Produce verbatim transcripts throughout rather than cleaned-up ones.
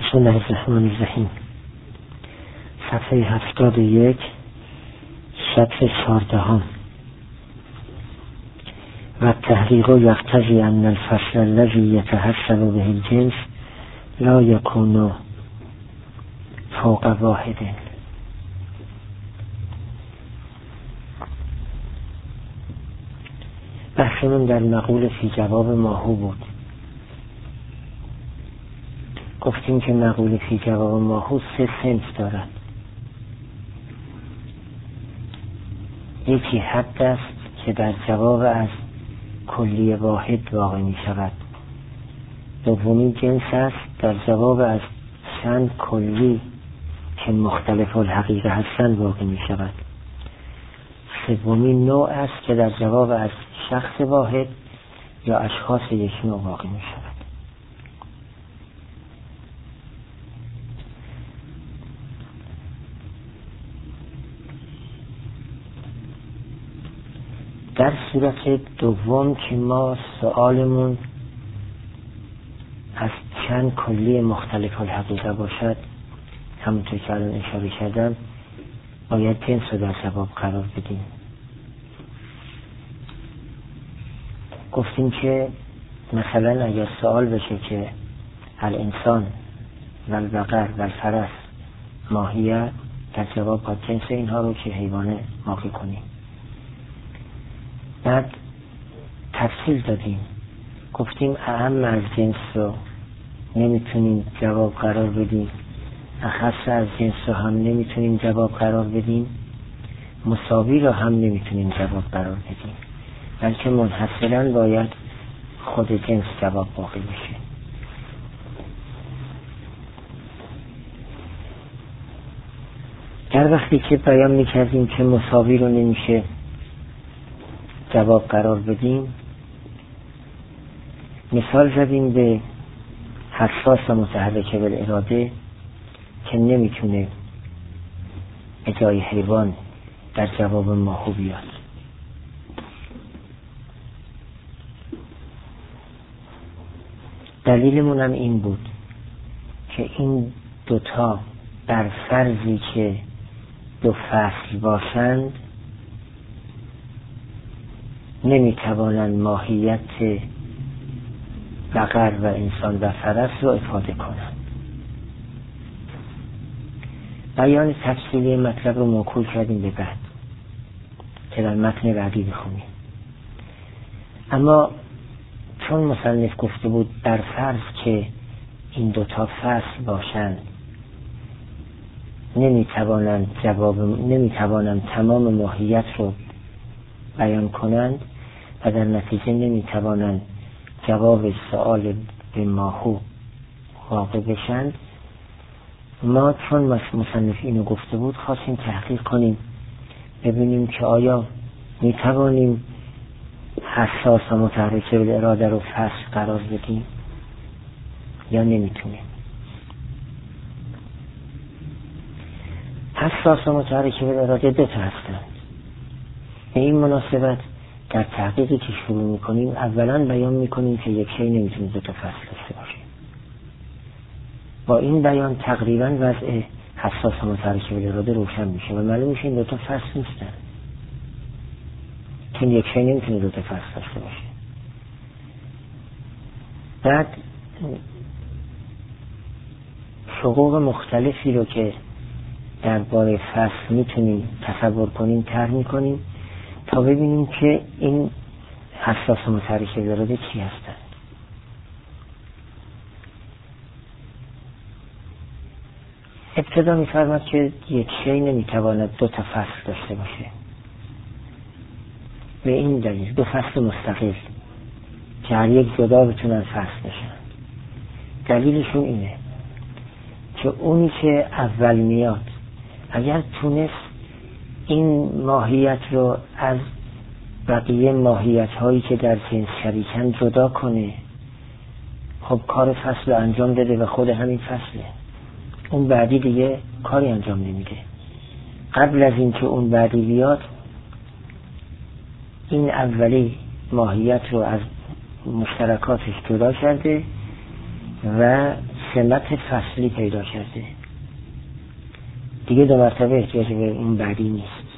بسم الله الرحمن الرحیم. صفحه هفتاد و یک، سطر چهاردهم. و تحقیق یقتضی ان الفصل الذی یتحصل به الجنس لا یکون فوق واحد. بحثمون در مقول فی جواب ماهو بود. گفتیم که مقول فی جواب ماهو سه صنف دارد. یکی حد است که در جواب از کلی واحد واقع می شود. دومی جنس است در جواب از چند کلی که مختلف الحقیقه هستند واقع می شود. سومی نوع است که در جواب از شخص واحد یا اشخاص یک نوع واقع می شود. در صورت دوم که ما سؤالمون از چند کلی مختلف الحقیقه باشد، همونطور که الان اشاره کردم، باید جنس رو در جواب قرار بدیم. گفتیم که مثلا اگر سوال بشه که الانسان و البقر و الفرس ماهیه، در جواب باید جنس اینها رو که حیوانه واقع کنیم. بعد تفصیل دادیم، گفتیم اهم از جنس رو نمیتونیم جواب قرار بدیم، اخص از جنس رو هم نمیتونیم جواب قرار بدیم، مساوی رو هم نمیتونیم جواب قرار بدیم، بلکه منحصراً باید خود جنس جواب واقع بشه. در وقتی که بیان میکردیم که مساوی رو نمیشه جواب قرار بدیم، مثال زدیم به حساس متحرک بالاراده که نمیتونه اجای حیوان در جواب ماهو بیاد. دلیلمون هم این بود که این دوتا در فرضی که دو فصل باشند نمیتوانند ماهیت بقر و انسان و فرس رو افاده کنند. بیان تفصیلی مطلب رو موکول کردیم به بعد که در متن بعدی بخونیم. اما چون مصنف گفته بود در فرض که این دوتا فصل باشند نمیتوانند جواب نمیتوانند تمام ماهیت رو بیان کنند و در نتیجه نمیتوانند جواب سؤال به ماهو واقع بشند، ما چون مصنف اینو گفته بود خواستیم تحقیق کنیم ببینیم که آیا میتوانیم حساس و متحرک بالاراده رو فصل قرار بدیم یا نمیتونیم. حساس و متحرک بالاراده دو تا هستند. به این مناسبت در تحقیقی که شروع میکنیم اولا بیان میکنیم که یک شی نمیتونه دو تا فصل داشته باشه. با این بیان تقریبا وضع حساس و متحرک بالاراده روشن میشه و معلوم میشه این دو تا فصل نیستن، چون یک شی نمیتونه دو تا فصل داشته باشه. بعد حقوق مختلفی رو که درباره فصل میتونیم تصور کنیم طرح میکنیم تا ببینیم که این حساس و متحرک بالاراده چی هستند. ابتدا میفرماد که یک شی نمیتواند دو تا فصل داشته باشه. به این دلیل دو فصل مستقل که هر یک جدا بتونن فصل بشن. دلیلشون اینه که اونی که اول میاد اگر تونست این ماهیت رو از بقیه ماهیت هایی که در جنس شریکن جدا کنه، خب کار فصل رو انجام داده و خود همین فصله. اون بعدی دیگه کاری انجام نمیده. قبل از این که اون بعدی بیاد این اولی ماهیت رو از مشترکاتش جدا کرده و سمت فصلی پیدا کرده، دیگه دو مرتبه احتیاج به اون بعدی نیست.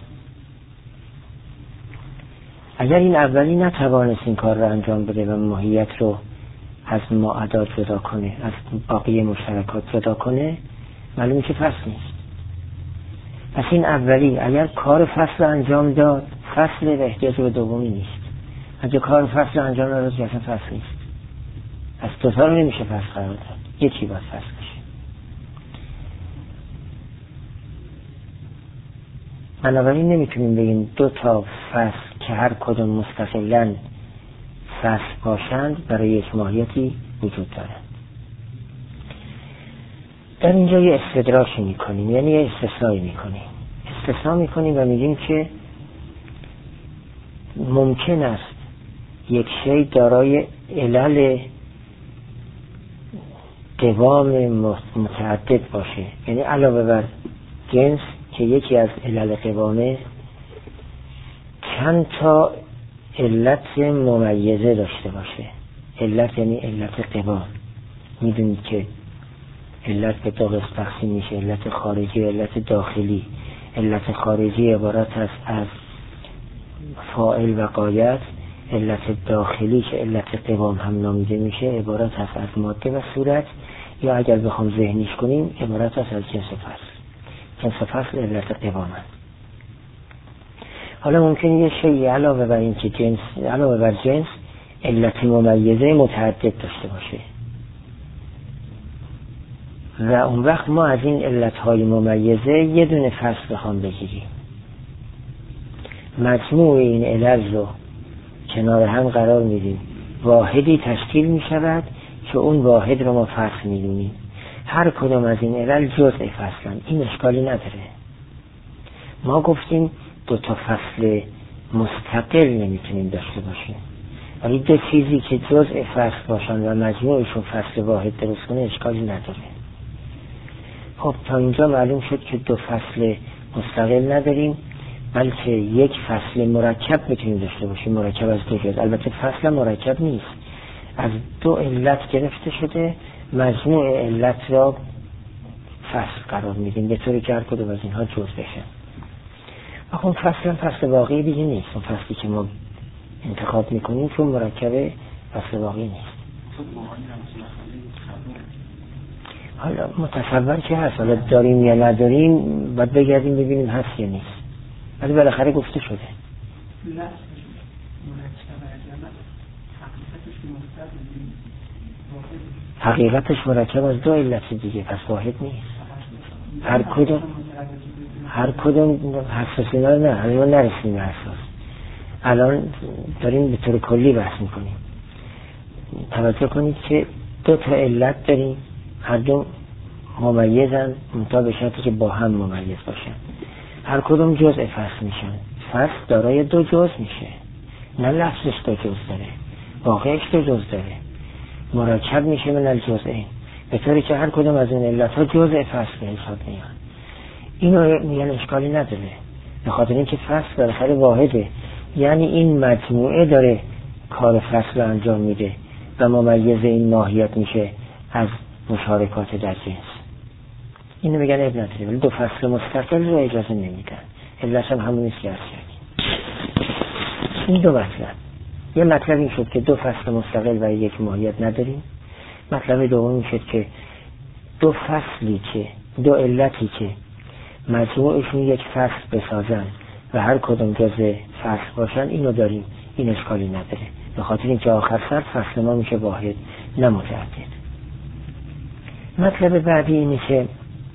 اگر این اولی نتوانست این کار رو انجام بده و ماهیت رو از معادات جدا کنه، از باقی مشترکات جدا کنه، معلومه که فصل نیست. پس این اولی اگر کار فصل انجام داد، فصل و احتیاج به دومی نیست. اگر کار فصل انجام داد، اصلا فصل نیست. از دو تا رو نمیشه فصل قرار داد، یکی باید فصل بشه. بنابراین نمیتونیم بگیم دو تا فصل که هر کدوم مستقلاً فصل باشند برای یک ماهیتی وجود دارند. در اینجا یه استدراک میکنیم، یعنی یه استثنایی میکنیم. استثنا میکنیم و میگیم که ممکن است یک شی دارای علل قوام متعدد باشه، یعنی علاوه بر جنس که یکی از علل قوامه چند تا علت ممیزه داشته باشه. علت یعنی علت قوام. میدونید که علت به دو قسم تقسیم میشه، علت خارجی و علت داخلی. علت خارجی عبارت است از فاعل و غایت. علت داخلی که علت قوام هم نامیده میشه عبارت است از ماده و صورت، یا اگر بخوام ذهنیش کنیم عبارت است از جنس فصل. جنس فصل علت قوام است. حالا ممکنه یه شیء علاوه بر این که جنس علاوه بر جنس علت ممیزه متعدد داشته باشه و اون وقت ما از این علتهای ممیزه یه دونه فصل بخوام بگیریم، مجموع این علل رو کنار هم قرار میدیم، واحدی تشکیل میشود که اون واحد رو ما فصل میدونیم. هر کدوم از این علل جزء فصلن، این اشکالی نداره. ما گفتیم دو تا فصل مستقل نمیتونیم داشته باشیم، ولی دو چیزی که جزء فصل باشن و مجموعشون فصل واحد درست کنه اشکالی نداره. خب تا اینجا معلوم شد که دو فصل مستقل نداریم، بلکه یک فصل مرکب میتونیم داشته باشیم، مرکب از دو جزء. البته فصل مرکب نیست، از دو علت گرفته شده، مجموع علت را فصل قرار میدیم به طوری که هر کدوم از اینها جزء بشه. آخه اون فصل هم فصل واقعی دیگه نیست. اون فصلی که ما انتخاب میکنیم چون مرکب فصل واقعی نیست. حالا متصور که هست، حالا داریم یا نداریم باید بگردیم ببینیم هست یا نیست، ولی بالاخره گفته شده. حقیقتش مرکب از دو علت دیگه، پس واحد نیست. هر کدوم هر کدوم حساسی نه نه الان نرسیم به حساس. الان داریم به طور کلی بحث میکنیم. توجه کنید که دو تا علت داریم، هر دو ممیزن، منتها به شرطی که با هم ممیز باشن. هر کدوم جزء فصل میشن. فصل دارای دو جزء میشه، نه لفظش دو جزء داره، واقعش دو جزء داره. مرکب میشه من الجزئین، به طوری که هر کدوم از این علت ها جزء فصل به حساب میان. اینو میگن اشکالی نداره، به خاطر اینکه فصل بالاخره واحده، یعنی این مجموعه داره کار فصل رو انجام میده و ممیز این ماهیت میشه از مشارکات در جنس. اینو میگن اب نداره، ولی دو فصل مستقل رو اجازه نمیدن. علت هم همون نیست که از کردیم. این دو مطلب. یه مطلب این شد که دو فصل مستقل و یک ماهیت نداریم. مطلب دوم این شد که دو فصلی که دو علتی که مجموعشون یک فصل بسازن و هر کدوم جزء فصل باشن اینو داریم، این اشکالی نداره، به خاطر اینکه آخر سر فصل ما میشه واحد نه متعدد. مطلب بعدی اینه که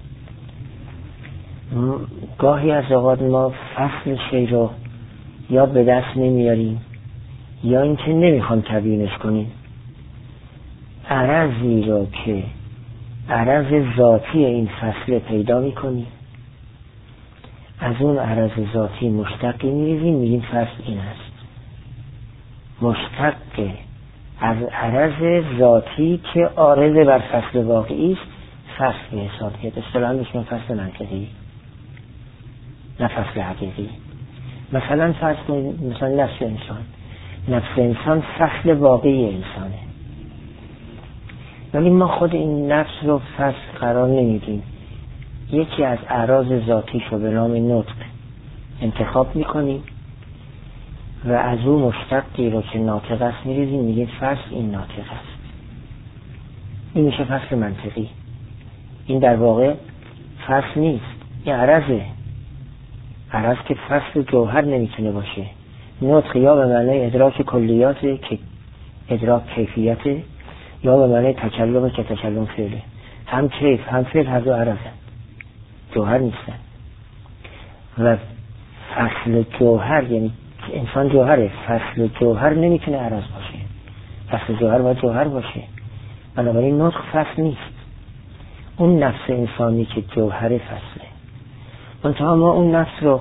گاهی از اوقات ما فصل شی رو یا به دست نمیاریم یا اینکه نمیخوام تبیینش کنیم. عرضی رو که عرض ذاتی این فصل پیدا میکنیم، از اون عرض ذاتی مشتقی میریزیم، میگیم فصل این است. مشتق از عرض ذاتی که عارض بر فصل واقعی است فصل به حساب میاد. اصطلاحاً میگیم فصل منطقی نه فصل حقیقی. مثلا فرض کنید مثلا نفس انسان، نفس انسان فصل واقعی انسانه، ولی ما خود این نفس رو فصل قرار نمیدیم. یکی از اعراض ذاتیش رو به نام نطق انتخاب میکنیم و از اون مشتقی رو که ناطق است میریزیم، میگیم فصل این ناطق است. این میشه فصل منطقی. این در واقع فصل نیست، این عرضه. عرض که فصل جوهر نمیتونه باشه. نطق یا به معنی ادراک کلیاته که ادراک کیفیته، یا به معنی تکلمه که تکلم فعله. هم کیف هم فعل هر دو عرضه، جوهر نیستن. و فصل جوهر یعنی انسان جوهره، فصل جوهر نمیتونه عرض باشه. فصل جوهر باید جوهر باشه. بنابراین نطق فصل نیست. اون نفس انسانی که جوهر فصله. منتها ما اون نفس رو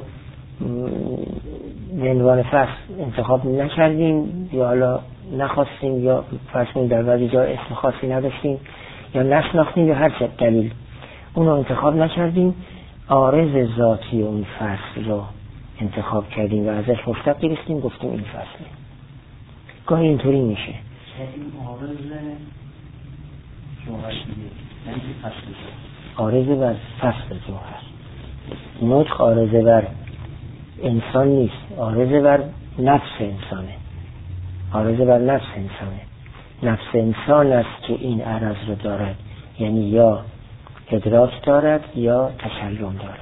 به عنوان فصل انتخاب نکردیم، یا حالا نخواستیم، یا فرض در بعضی جا اسم خاصی نداشتیم، یا نشناختیم، یا هر چه دلیل اون رو انتخاب نکردیم. عارض ذاتی اون فصل رو انتخاب کردیم و ازش مشتق گرفتیم، گفتیم این فصله. گاهی اینطوری میشه. این عارض جوهر دیگه، یعنی که فصل عارض بر فصل جوهر. نطق عارض بر انسان نیست، عارض بر نفس انسانه. عارض بر نفس انسانه. نفس انسان است که این عرض رو دارد، یعنی یا ادراک دارد یا تکلم دارد.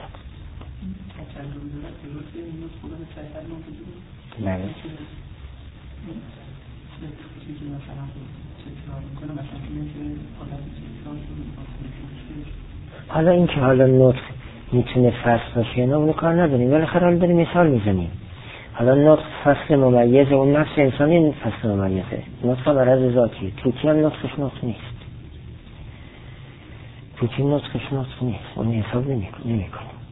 بله. حالا این که حالا نطق میتونه فصل باشه نه اونو کار نداریم، ولی خیلی داریم مثال میزنیم. حالا نطق فصل ممیز اون نفس انسانی، این فصل ممیزه. نطق عرض ذاتیه. توتی هم نطقش نطق نیست. توتی نطقش نطق نیست. اون حساب نمی کنیم.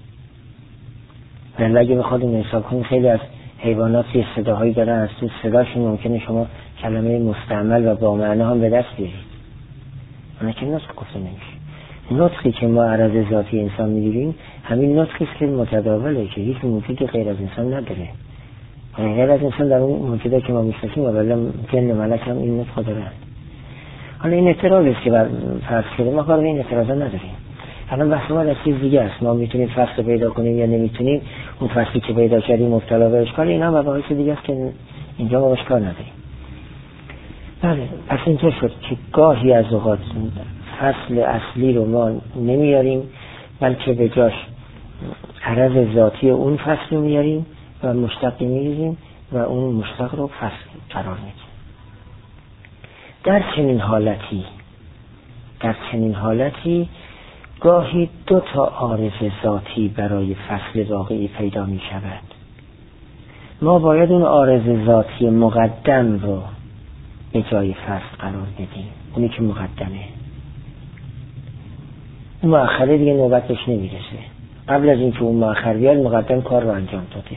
ولی اگه بخواد اون حساب کنیم، خیلی از حیوانات یه صداهایی دارن، از تو صداشون ممکنه شما کلمه مستعمل و با معنا هم به دست بیارید. اون که نطق گفته نمیشه. نطقی که ما عرض ذاتی انسان میگیریم همین نطقی است که متداوله، که هیچ موجودی غیر از انسان نداره. غیر از انسان در اون موجودی که ما میشناسیم و بله جن و ملک هم این نطق دارن. حالا این اعتراضی است که بر فرض شده، ما کار به این اعتراضا نداریم. الان بحث ما از چیز دیگه است. ما میتونیم فصل پیدا کنیم یا نمیتونیم. اون فصلی که پیدا کردیم مبتلا به اشکال، اینا مباحث دیگه است که اینجا ما اشکال نداریم. بله، پس اینطور شد که گاهی از اوقات فصل اصلی رو ما نمیاریم، بلکه به جاش عرض ذاتی اون فصل رو میاریم و مشتقی میریزیم و اون مشتق رو فصل قرار میدیم. در چنین حالتی در چنین حالتی گاهی دو تا عارض ذاتی برای فصل واقعی پیدا می شود. ما باید اون عارض ذاتی مقدم رو به جای فصل قرار بدیم، اونی که مقدمه. اون مؤخره دیگه نوبتش نمیرسه. قبل از اینکه اون مؤخر بیاد، مقدم کار رو انجام داده.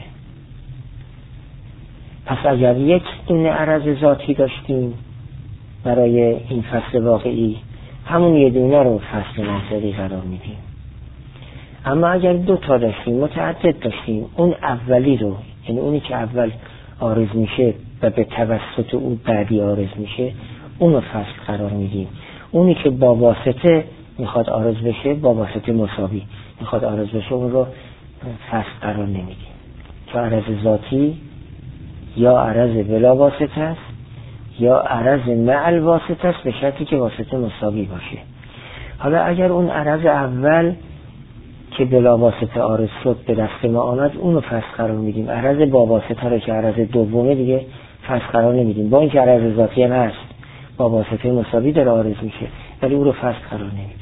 پس اگر یک دونه عرض ذاتی داشتیم برای این فصل واقعی، همون یه دونه رو فصل منطقی قرار میدیم. اما اگر دو تا داشتیم، متعدد داشتیم، اون اولی رو، یعنی اونی که اول عارض میشه و به توسط اون بعدی عارض میشه، اون رو فصل قرار میدیم. اونی که با واسطه میخواد عارض بشه، با واسطه مساوی میخواد عارض بشه، اون رو فصل قرار نمیدیم. که عرض ذاتی یا عرض بلا واسطه است یا عرض مع الواسطه است، به شرطی که واسطه مساوی باشه. حالا اگر اون عرض اول که بلا واسطه عارض شد به دست ما آمد، اون رو فصل قرار میدیم. عرض با واسطه رو که عرض دومه دیگه فصل قرار نمیدیم، با اینکه عرض ذاتی هم هست، با واسطه مساوی داره عارض میشه، ولی اون رو فصل قرار نمیدیم.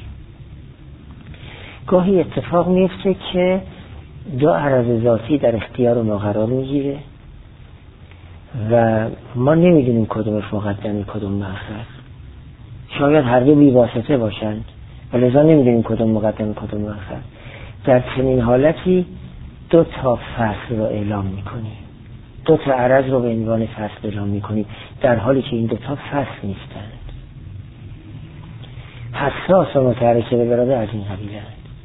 گاهی اتفاق میفته که دو عرض ذاتی در اختیار ما قرار میگیره و ما نمیدونیم کدومش مقدمی کدوم مؤخر. شاید هر دو بی واسطه باشند و لذا نمیدونیم کدوم مقدم کدوم مؤخر. در چنین حالتی دو تا فصل رو اعلام میکنیم، دو تا عرض رو به عنوان فصل اعلام میکنیم، در حالی که این دو تا فصل نیستند. حساس و متحرک براده از این قبیلند.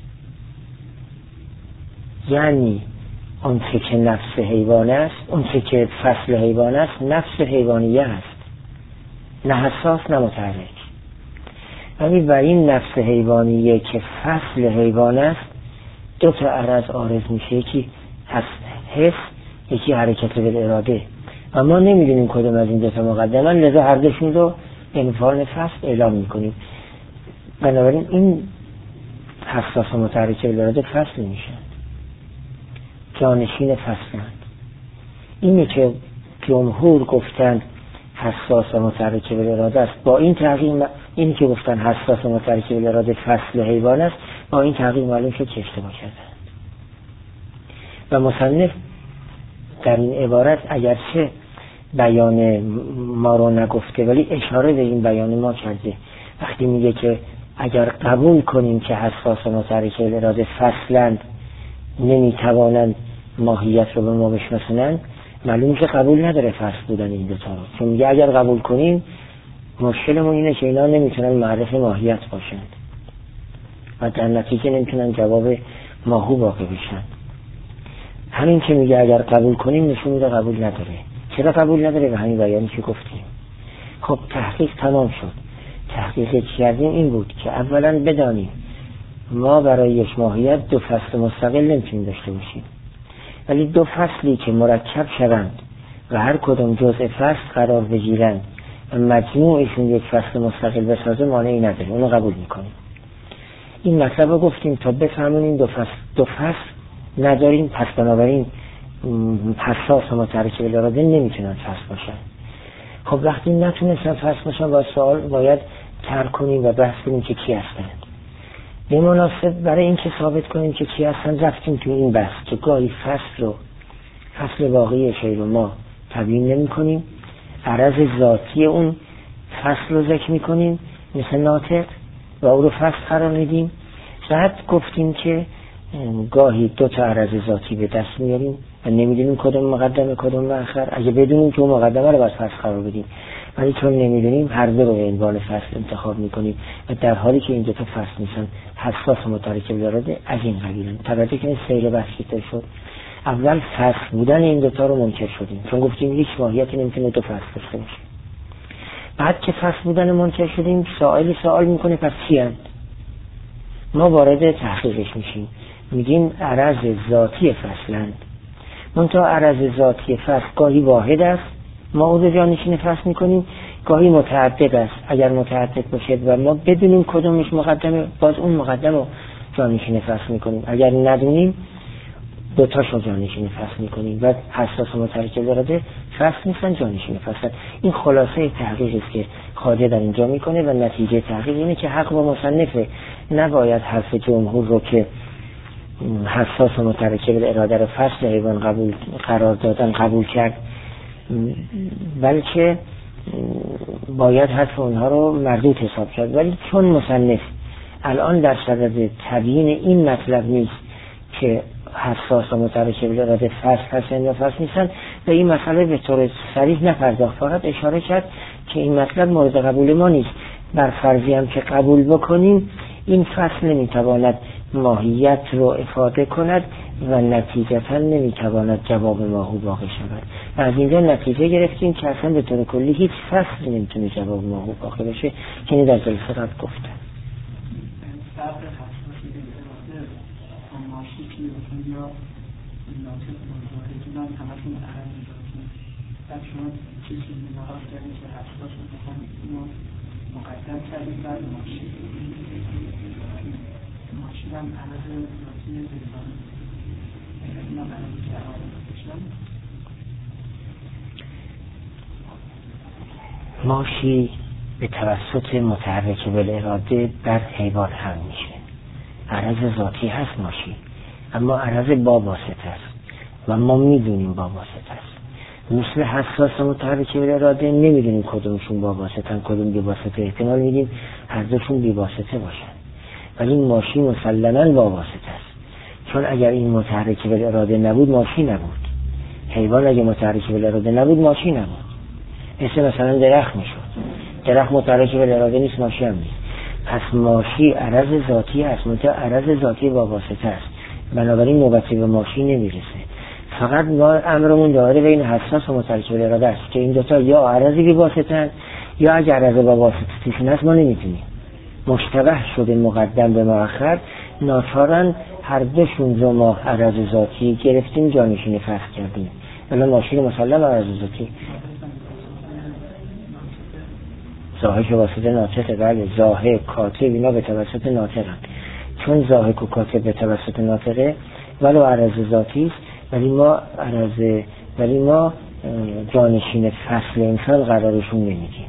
یعنی اون چه که نفس حیوان است، اون چه که فصل حیوان است، نفس حیوانیه است، نه حساس نه متحرک. ولی بر این نفس حیوانیه که فصل حیوان است دو تا عرض عارض میشه، یکی حس، یکی حرکت بالاراده، و ما نمیدونیم کدوم از این دو تا مقدمن، لذا هر دوشون رو عنوان فصل اعلام میکنیم. بنابراین این حساس و متحرک بالاراده فصل میشن، جانشین فصلند. اینی که جمهور گفتن حساس و متحرک بالاراده است، با این تحقیق اینی که گفتن حساس و متحرک بالاراده فصل حیوان است، با این تحقیق معلوم شد که اشتباه کردن. و مصنف در این عبارت اگرچه بیان ما رو نگفته ولی اشاره به این بیان ما کرده. وقتی میگه که اگر قبول کنیم که حساس و متحرک بالاراده فصلند، نمیتوانند ماهیت رو به ما بشناسونند، معلوم که قبول نداره فصل بودن این دوتا رو. چون میگه اگر قبول کنیم مشکلمون اینه که اینا نمیتونن معرف ماهیت باشند و در نتیجه نمیتونن جواب ماهو واقع بشن. همین که میگه اگر قبول کنیم نشون میده قبول نداره. چرا قبول نداره؟ به همین بیانی که گفتیم. خب تحقیق تمام شد. تحقیقی که کردیم این بود که اولا بدانیم ما برای یک ماهیت دو فصل مستقل نمیتونیم داشته باشیم، ولی دو فصلی که مرکب شوند و هر کدوم جزء فصل قرار بگیرند و مجموعشون یک فصل مستقل بسازه مانعی نداره، اونو قبول میکنیم. این مطلب رو گفتیم تا بفهمونیم دو فصل دو فصل نداریم، پس بنابراین حساس و متحرک بالاراده نمیتونن فصل باشن. خب وقتی نتونستن فصل باشن با سوال باید ترک کنیم و بحث کنیم که کی هستند. به مناسب برای اینکه ثابت کنیم که کی هستن رفتیم تو این بحث که گاهی فصل رو فصل واقعی شی رو ما تبیین نمی کنیم، عرض ذاتی اون فصل رو ذکر می کنیم مثل ناطق و او رو فصل قرار میدیم. بعد گفتیم که گاهی دو تا عرض ذاتی به دست میاریم و نمیدونیم کدوم مقدمه کدوم مؤخر. اگه بدونیم که اون مقدمه رو باید فصل قرار بدیم، ولی چون نمیدونیم هر دو رو به عنوان فصل انتخاب میکنیم و در حالی که این دو تا فصل میشن حساس و متحرک بالاراده از این قبیل. توجه کنید سیر بحثی شد. اول فصل بودن این دو تا رو منکر شدیم چون گفتیم هیچ ماهیتی نمیتونه دو فصل داشته باشه. بعد که فصل بودن منکر شدیم سائل سوال میکنه پس چی هست؟ ما وارد تحقیقش میشیم، میگیم عرض ذاتی فصلند. منتها عرض ذاتی فصل گاهی واحد است، ما او رو جانشین فصل میکنیم، گاهی متعدد است. اگر متعدد باشد و ما بدونیم کدومش مقدمه باز اون مقدم رو جانشین فصل میکنیم، اگر ندونیم دوتاش رو جانشین فصل میکنیم و حساس و متحرک بالاراده فصل نیستن، جانشین فصل. این خلاصه تحقیقی است که خواجه در اینجا میکنه و نتیجه تحقیق اینه که حق با مصنفه. نباید حرف جمهور رو که حساس و متحرک بالاراده رو فصل حیوان قبول قرار دادن قبول کرد، بلکه باید حرف اونها رو مردود حساب کرد. ولی چون مصنف الان در صدد تبیین این مطلب نیست که حساس و متحرک بالاراده فصل هستن یا فصل نیستن، و این مسئله به طور صریح نپرداخت، فقط اشاره کرد که این مطلب مورد قبول ما نیست. بر فرضی هم که قبول بکنیم این فصل نمیتواند ماهیت رو افاده کند و نتیجتا نمیتواند جواب ماهو واقع شود. و از اینجا نتیجه گرفتیم که اصلا به طور کلی هیچ فصل نمیتونه جواب ماهو واقع بشه که این در جلسه قبل گفتم. مقدم کردیم بعد ماشین ماشین هم عرض ذاتی زیبان اینا برای که آرام بشن. ماشی به توسط متحرک بالاراده بر حیوان هم میشه. عرض ذاتی هست ماشی، اما عرض با واسطه است و ما میدونیم با واسطه است. مثل حساس و متحرک بالاراده نمیدونیم کدومشون با واسطن کدوم بی واسطه، احتمال میدیم هر دوشون بی واسطه باشن، ولی ماشی مسلماً با واسطه است. چون اگر این متحرک بالاراده نبود ماشی نبود، حیوان اگه متحرک بالاراده نبود ماشی نبود. مثل مثلا درخت میشد، درخت متحرک بالاراده نیست ماشی هم نیست. پس ماشی عرض ذاتی است، منتها عرض ذاتی با واسطه است، بنابراین نوبتی به ماشی نمیرسه. فقط ما امرمون داره بین حساس و متحرک بالاراده است که این دوتا یا عرضی بی واسطه یا اگر عرض با واسطه تیشون هست ما نمیتونیم. مشتبه شده مقدم به مؤخر، ناچارن هر دوشون رو ما عرض ذاتی گرفتیم جانشین فصل کردیم. ولی ماشین مسلم عرض ذاتی ضاحک و واسطه ناطقه. بله ضاحک کاتب اینا به توسط ناطقن، چون ضاحک و کاتب به توسط ناطقه ولو عرض ذاتی است، ولی ما عرض ولی ما جانشین فصل انسان قرارشون نمیدیم.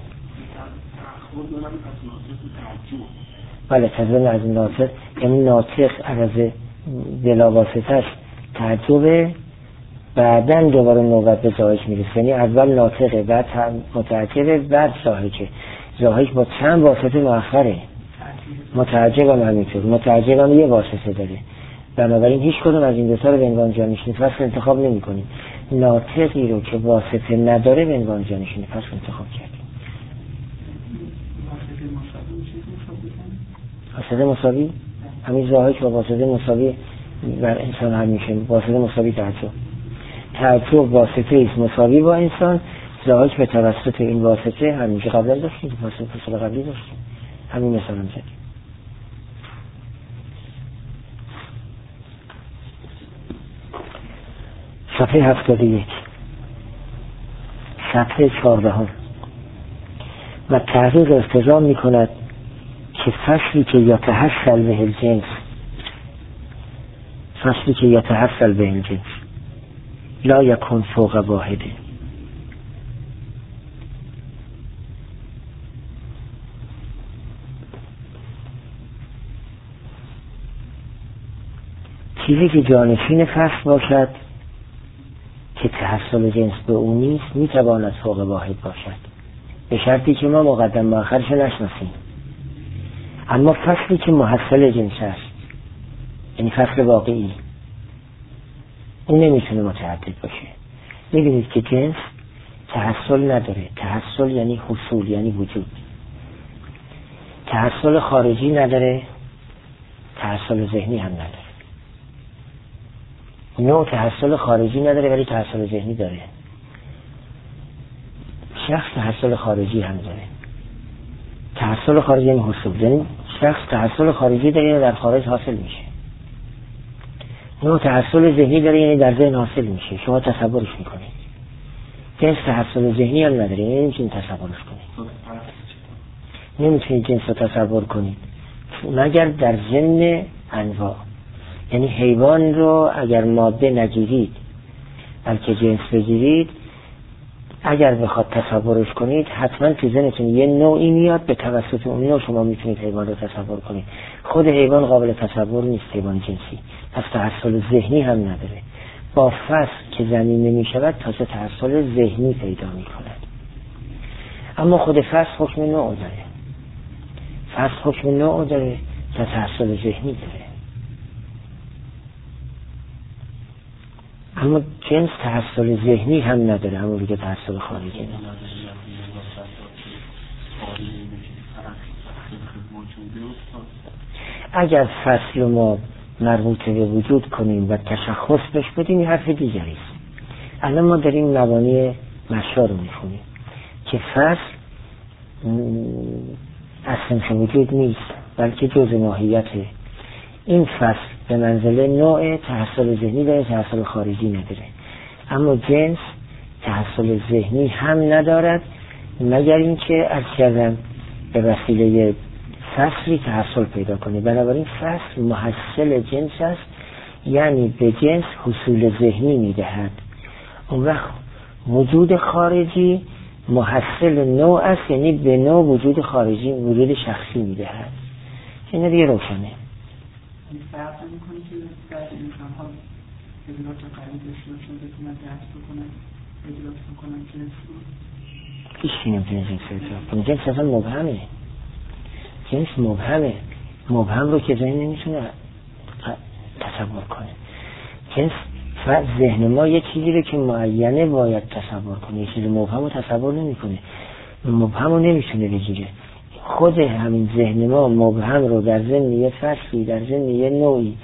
بله تزن از ناطق، یعنی ناطق عرض بلاواسطش تعجبه، بعدن دوباره نوبت به ضاحک میرسه. یعنی اول ناطقه، بعد متعجبه، بعد ضاحکه. ضاحک با چند واسطه مؤخره، متعجب هم همینطور، متعجب هم یه واسطه داره. بنابراین هیچ کدوم از این دوتا رو به عنوان جانشین فصل انتخاب نمی کنیم. ناطقی رو که واسطه نداره به عنوان جانشین فصل انتخاب کردیم. واسطه مساوی همین ضاحک و واسطه مساوی بر انسان هم میشه. واسطه مساوی تعجب، تعجب واسطه ایست مساوی با انسان، ضاحک به توسط این واسطه همیشه قبلا داشتیم، واسطه فصل قبلی داشتیم، همین مثال هم زدیم. صفحه هفتاد و یک، صفحه چهاردهم. و تحقیق افتضاح می کند که فصلی که یتحصل به الجنس، فصلی که یتحصل به الجنس لا یکن فوق واحده، چیزی که جانشین فصل باشد که تحصل جنس به اون نیست میتواند فوق واحد باشد، به شرطی که ما مقدم مؤخرش نشناسیم. اما فصلی که محصل جنس است، یعنی فصل واقعی، اون نمیتونه متعدد باشه. میبینید که جنس تحصل نداره. تحصل یعنی حصول، یعنی وجود. تحصل خارجی نداره، تحصل ذهنی هم نداره. نوع تحصل خارجی نداره ولی تحصل ذهنی داره. شخص تحصل خارجی هم داره. تحصل خارجی یعنی حصول، یعنی شخص تحصل خارجی داره یعنی در خارج حاصل میشه. نوع تحصل ذهنی داره یعنی در ذهن حاصل میشه، شما تصورش میکنید. جنس تحصل ذهنی هم نداره، یعنی نمیتونید تصورش کنید. نمیتونید جنس رو تصور کنید مگر در ضمن انواع. یعنی حیوان رو اگر ماده نگیرید بلکه جنس بگیرید، اگر بخواد تصورش کنید حتما تو ذهنتون یه نوعی میاد، به توسط اون نوع شما میتونید حیوان رو تصور کنید. خود حیوان قابل تصور نیست، حیوان جنسی، پس تحصل ذهنی هم نداره. با فصل که زمینه میشود تازه تحصل ذهنی پیدا میکند. اما خود فصل حکم نوع داره، فصل حکم نوع داره و تحصل ذهنی داره. اما جنس تحصل ذهنی هم نداره، همون دیگه تحصل خارجی نداره. اگر فصل ما مربوط به وجود کنیم و تشخص بهش بدیم این حرف دیگری است. الان ما داریم مبانی مشا رو میخونیم که فصل اصلا وجود نیست بلکه جزء ماهیته. این فصل به منزله نوع تحصل ذهنی و تحصل خارجی نداره. اما جنس تحصل ذهنی هم ندارد مگر اینکه از کردن به وسیله فصلی تحصل پیدا کنه. بنابراین فصل محصل جنس است، یعنی به جنس حصول ذهنی میدهد. اون وقت وجود خارجی محصل نوع است، یعنی به نوع وجود خارجی وجود شخصی میدهد. این دیگه روشنه. این فرق میکنه که بعد انسان ها ادراک قوی داشته باشن بتونن درک بکنن ادراک بکنن جنس رو. هیچی نمیتونه جنس ادراک کنه. جنس اصلا مبهمه. جنس مبهمه. مبهم رو که ذهن نمیتونه تصور کنه. جنس ذهن ما یه چیزی رو که معینه باید تصور کنه، یه چیزی مبهم رو تصور نمیکنه، مبهم رو نمیتونه بگیره. خود همین ذهن ما مبهم رو در ذهن یه فصلی، در ذهن یه نوعی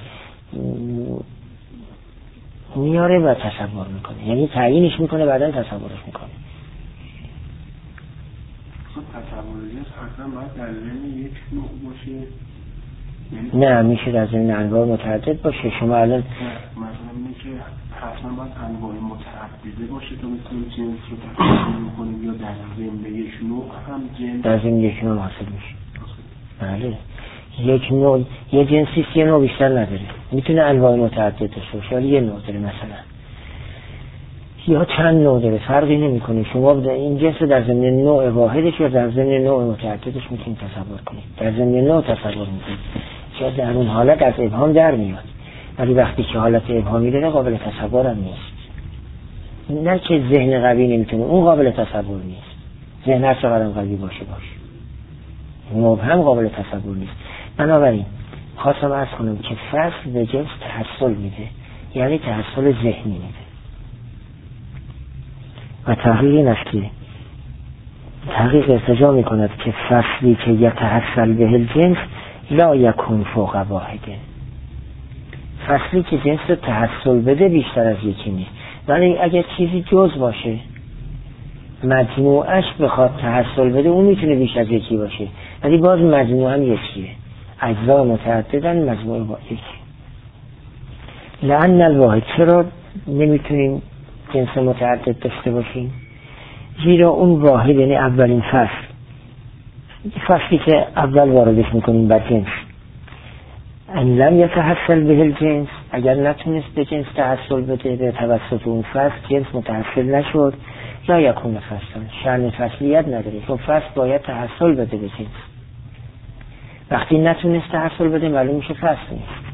میاره و تصور میکنه، یعنی تعیینش میکنه بعدن تصورش میکنه. خب تصور حتما باید در ضمن یک نوع باشه؟ نه میشه در ضمن انواع متعدد باشه. شما الان مثلا اینه که حتما باید انواع متعدده باشه تا مثل جنس رو تقسیم کنیم، یا در ضمن یک نوع هم جنس در ضمن یک نوع حاصل میشه. بله یک نوع یه جنسی یه نوع بیشتر نداره، میتونه انواع متعدد داشته باشه ولی یه نوع داره مثلا، یا چند نوع داره، فرقی نمیکنه. شما این جنس رو در ضمن نوع واحدش یا در ضمن نوع متعددش میتونید تصور کنید. در ضمن نوع تصور میکنید که در اون حالت از ابهام در میاد، ولی وقتی که حالت ابهامی داره قابل تصور هم نیست. نه که ذهن قوی نمیتونه، اون قابل تصور نیست. ذهن هر چقدر قوی باشه باشه مبهم قابل تصور نیست. بنابراین خواستم عرض کنم که فصل به جنس تحصل میده، یعنی تحصل ذهنی میده. و تحقیق این است که تحقیق ارتجاع میکند که فصلی که یتحصل به الجنس لا یکون فوق واحده، فصلی که جنس رو تحصل بده بیشتر از یکی نیست. ولی اگر چیزی جز باشه مجموعش بخواد تحصل بده اون میتونه بیش از یکی باشه، ولی باز مجموع هم یکیه. اجزا متعددن، مجموع با یکی. لأن الواحد، چرا نمیتونیم جنس متعدد داشته باشیم؟ زیرا اون واحد یعنی اولین فصل، فصلی که اول واردش میکنیم بر جنس، ان لم یتحصل به الجنس، اگر نتونست به جنس تحصل بده به توسط اون فصل، جنس متحصل نشد، لا یکون فصلا، شأن فصلیت نداره، چون فصل باید تحصل بده به جنس. وقتی نتونست تحصل بده معلوم میشه فصل نیست.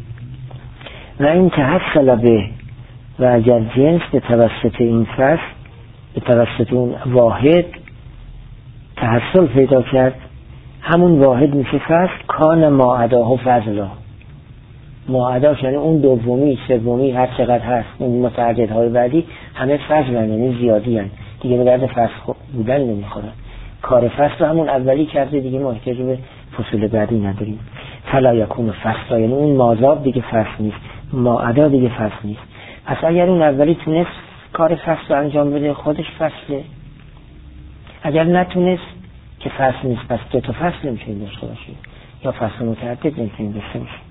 و این تحصل به، و اگر جنس به توسط این فصل، به توسط اون واحد تحصل پیدا کرد، همون واحد میشه فصل. کان ما عداه فضلا، ما عداش یعنی اون دومی سومی هر چقدر هست، اون متعددهای بعدی همه فصل هن، یعنی زیادی هن، دیگه به درد فصل بودن نمیخورن. کار فصل رو همون اولی کرده، دیگه ما احتیاج به فصول بعدی نداریم. فلا یکون فصل، یعنی اون ماذاب دیگه فصل نیست، ما عدا دیگه فصل نیست. پس اگر اون اولی تونست کار فصل رو انجام بده خودش فصله، اگر نتونست که فصل نیست. پس دو تا فصل نمیتونیم داشته باشیم، یا فصل متعدد نمیتونیم داشته باشیم.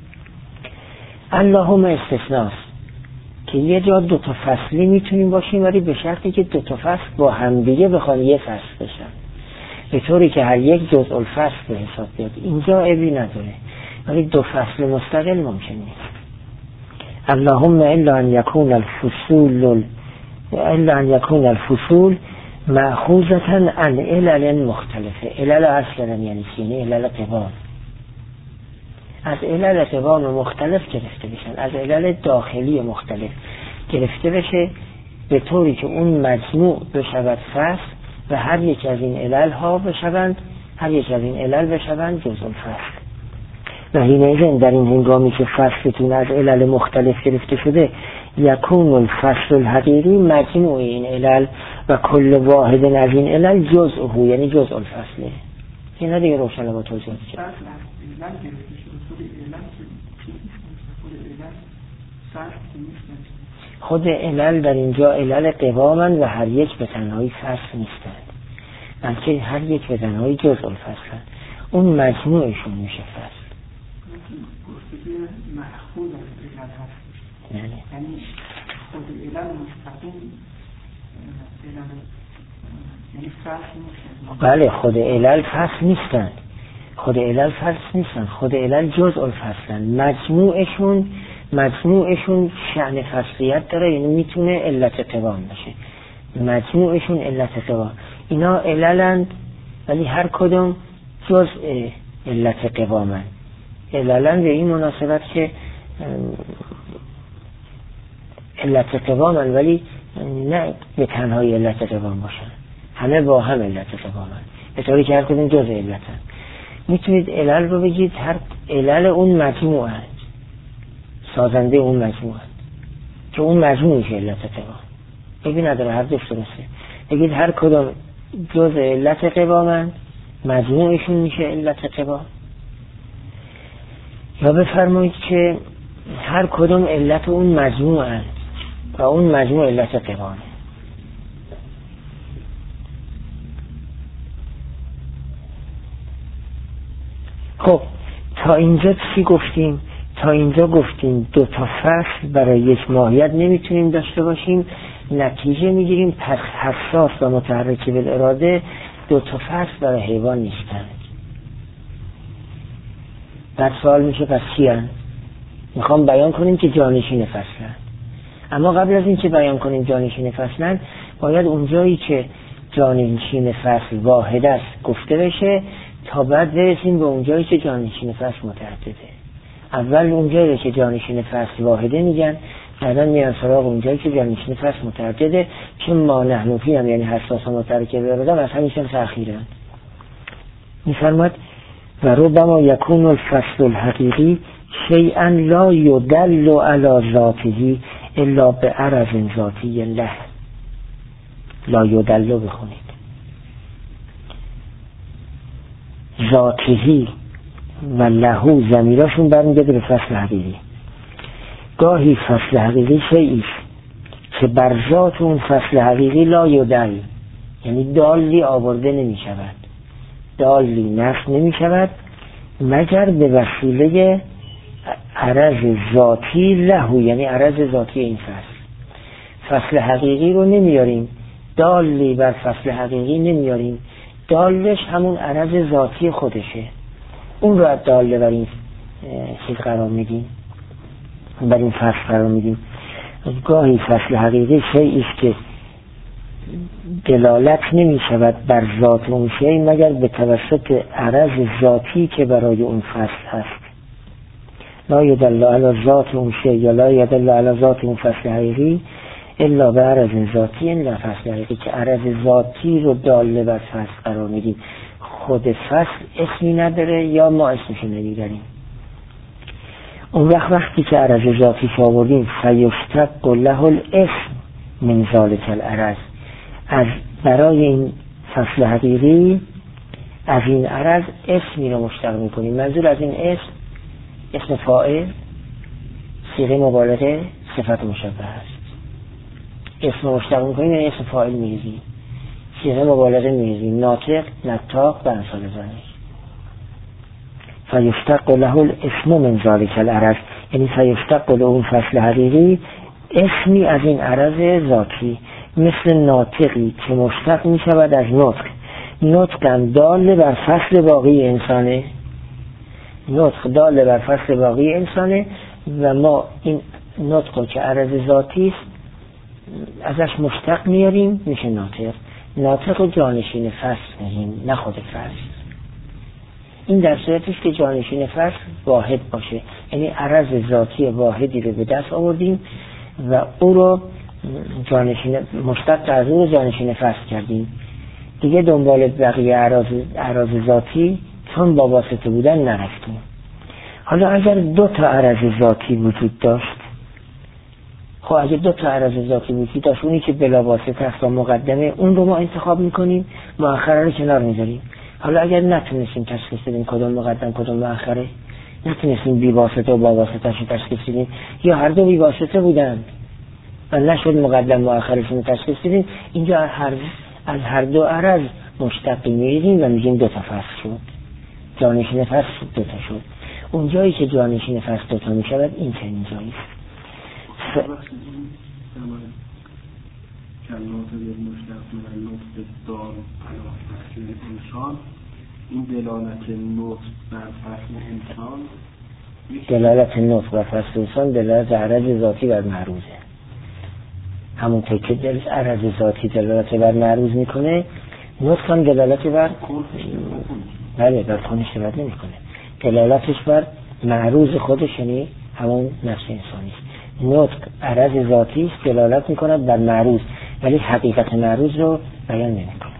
اللهم استثناست که یه جا دو تا فصلی میتونیم باشیم، ولی به شرطی که دو تا فصل با هم دیگه بخوان یه فصل بشن، به طوری که هر یک جزء الفصل به حساب بیاد. اینجا عیبی نداره، ولی دو فصل مستقل ممکن نیست. اللهم الا ان یکون الفصول الا ان یکون الفصول مأخوذة عن علل مختلفه. علل اصل کردن یعنی چی؟ علل قوام، از علل قوام مختلف گرفته بشن، از علل داخلی مختلف گرفته بشه، به طوری که اون مجموع بشود فصل و هر یک از این علل ها بشوند، هر یک از این علل بشوند جزء الفصل. و حینئذ در این هنگامی که فصلتون از علل مختلف گرفته شده، یکون الفصل الحقیقی مجموع این علل و کل واحد از این علل جزءه، یعنی جزء الفصله. اینا دیگه روشن با توضیح شد. خود علل در اینجا علل قوامن و هر یک به تنهایی فصل نیستند، بلکه هر یک به تنهایی جزء الفصلن، اون مجموعشون میشه فصل. محفوظ از علل هست، یعنی خود علل مستقیم علل، یعنی فصل نیستن. بله خود علل فصل نیستن، خود علل فصل نیستن، خود علل جزء الفصلن. مجموعشون مجموعشون شأن فصلیت داره، یعنی میتونه علت قوام باشه. مجموعشون علت قوام، اینا عللند ولی هر کدوم جزء علت قوامن. عللن به این مناسبت که علت قوامن ولی نه به تنهای علت قوام باشن، همه با هم علت قوامن، به طوری که هر کدوم جزء علتن. میتونید علل رو بگید هر علل اون مجموع هست، سازنده اون مجموع هست، که اون مجموعش علت قوام. بگید نداره، هر دوست درسته. بگید هر کدوم جزء علت قوامن، مجموعشون میشه علت قوام. یا بفرمایید که هر کدوم علت اون مجموع هست و اون مجموع علت قوامه. خب تا اینجا چی گفتیم؟ تا اینجا گفتیم دو تا فصل برای یک ماهیت نمیتونیم داشته باشیم، نتیجه میگیریم پس حساس و متحرک بالاراده دو تا فصل برای حیوان نیستن. بعد سوال میشه پس چی هن؟ میخوام بیان کنیم که جانشین فصلن، اما قبل از این که بیان کنیم جانشین فصلن باید اونجایی که جانشین فصل واحد است گفته بشه تا بعد برسیم به اونجایی که جانشین فصل متعدده. اول اونجایی که جانشین فصل واحده میگن، بعدا میان سراغ اونجایی که جانشین فصل متعدده، چون ما نحن فی هم یعنی حساس و متحرک بالاراده از همیشه تأخیرن. میفرماد و ربما یکون الفصل الحقیقی شیئا لا یدل علی ذاته الا به عرض ذاتی له. لا یدل بخونید ذاته و لهو ضمیراشون برمیگرده به فصل حقیقی. گاهی فصل حقیقی شیئی که بر ذات اون فصل حقیقی لا یدل یعنی دالی آورده نمی شود، دالی نفی نمی شود مگر به وسیله عرض ذاتی لهو یعنی عرض ذاتی این فصل. فصل حقیقی رو نمیاریم دالی بر فصل حقیقی نمیاریم، دالش همون عرض ذاتی خودشه، اون رو از داله بر این چیز قرار میدیم، بر این فصل قرار میدیم. گاهی فصل حقیقی شیئی است که دلالت نمی شود بر ذات اون شیء مگر به توسط عرض ذاتی که برای اون فصل هست. لا یدل علی ذات اون شیء یا لا یدل علی ذات اون فصل حقیقی الا به عرض ذاتی این فصل حقیقی که عرض ذاتی رو داله بر فصل قرار میدیم. خود فصل اسمی نداره یا ما اسمشو نمیداریم. اون وقت وقتی که عرض ذاتی آوردیم فیشتق له الاسم من ذلک العرض، از برای این فصل حقیقی از این عرض اسمی رو مشتق میکنیم. منظور از این اسم اسم فاعل، صیغه مبالغه، صفت مشبه است. اسم مشتق میکنیم یعنی اسم فاعل میریزیم، صیغه مبالغه میریزیم، ناطق، نطاق و امثال ذلک. فیشتق له الاسم من ذلک العرض یعنی فیشتق له اون فصل حقیقی اسمی از این عرض ذاتی، مثل ناطقی که مشتق می شود از نطق. نطق هم دال بر فصل باقی انسانه، نطق دال بر فصل باقی انسانه و ما این نطق که عرض ذاتی است ازش مشتق میاریم میشه ناطق. ناطق و جانشین فصل میگیم نه خود فصل. این در صورتی است که جانشین فصل واحد باشه، یعنی عرض ذاتی واحدی رو به دست آوردیم و او رو جانشین مشتق از او رو جانشین فصل کردیم، دیگه دنبال بقیه اعراض اعراض ذاتی چون با واسطه بودن نرفتیم. حالا اگر دو تا عرض ذاتی وجود داشت، خب اگر دو تا عرض ذاتی وجود داشت اونی که بلا واسطه است و مقدمه اون رو ما انتخاب میکنیم، مؤخره رو کنار میذاریم. حالا اگر نتونستیم تشخیص بدیم کدوم مقدم کدوم مؤخره، نتونستیم بی واسطه و با واسطه شو تشخیص بدیم یا هر دو بی واسطه بودن و نشد مقدم مؤخرشون رو تشخیص بدیم، اینجا هر از هر دو عرض مشتقی می‌گیریم و میگیم دو تا فصل شد، جانشین فصل دو تا شد. اونجایی که جانشین فصل دو تا میشود این چنین جایی است. کلمات مشتق من نطق دار علی فصل انسان، این دلالت نطق بر فصل انسان، دلالت نطق بر فصل انسان دلالت عرض ذاتی بر معروضه. همون که دل عرض ذاتی دلالت بر معروض میکنه، نطق هم دلالت بر بله بر کنش دلالت نمیکنه، دلالتش بر معروض خودش یعنی همون نفس انسانی است. نطق عرض ذاتی است دلالت میکند بر معروض ولی حقیقت معروض رو بیان نمیکنه.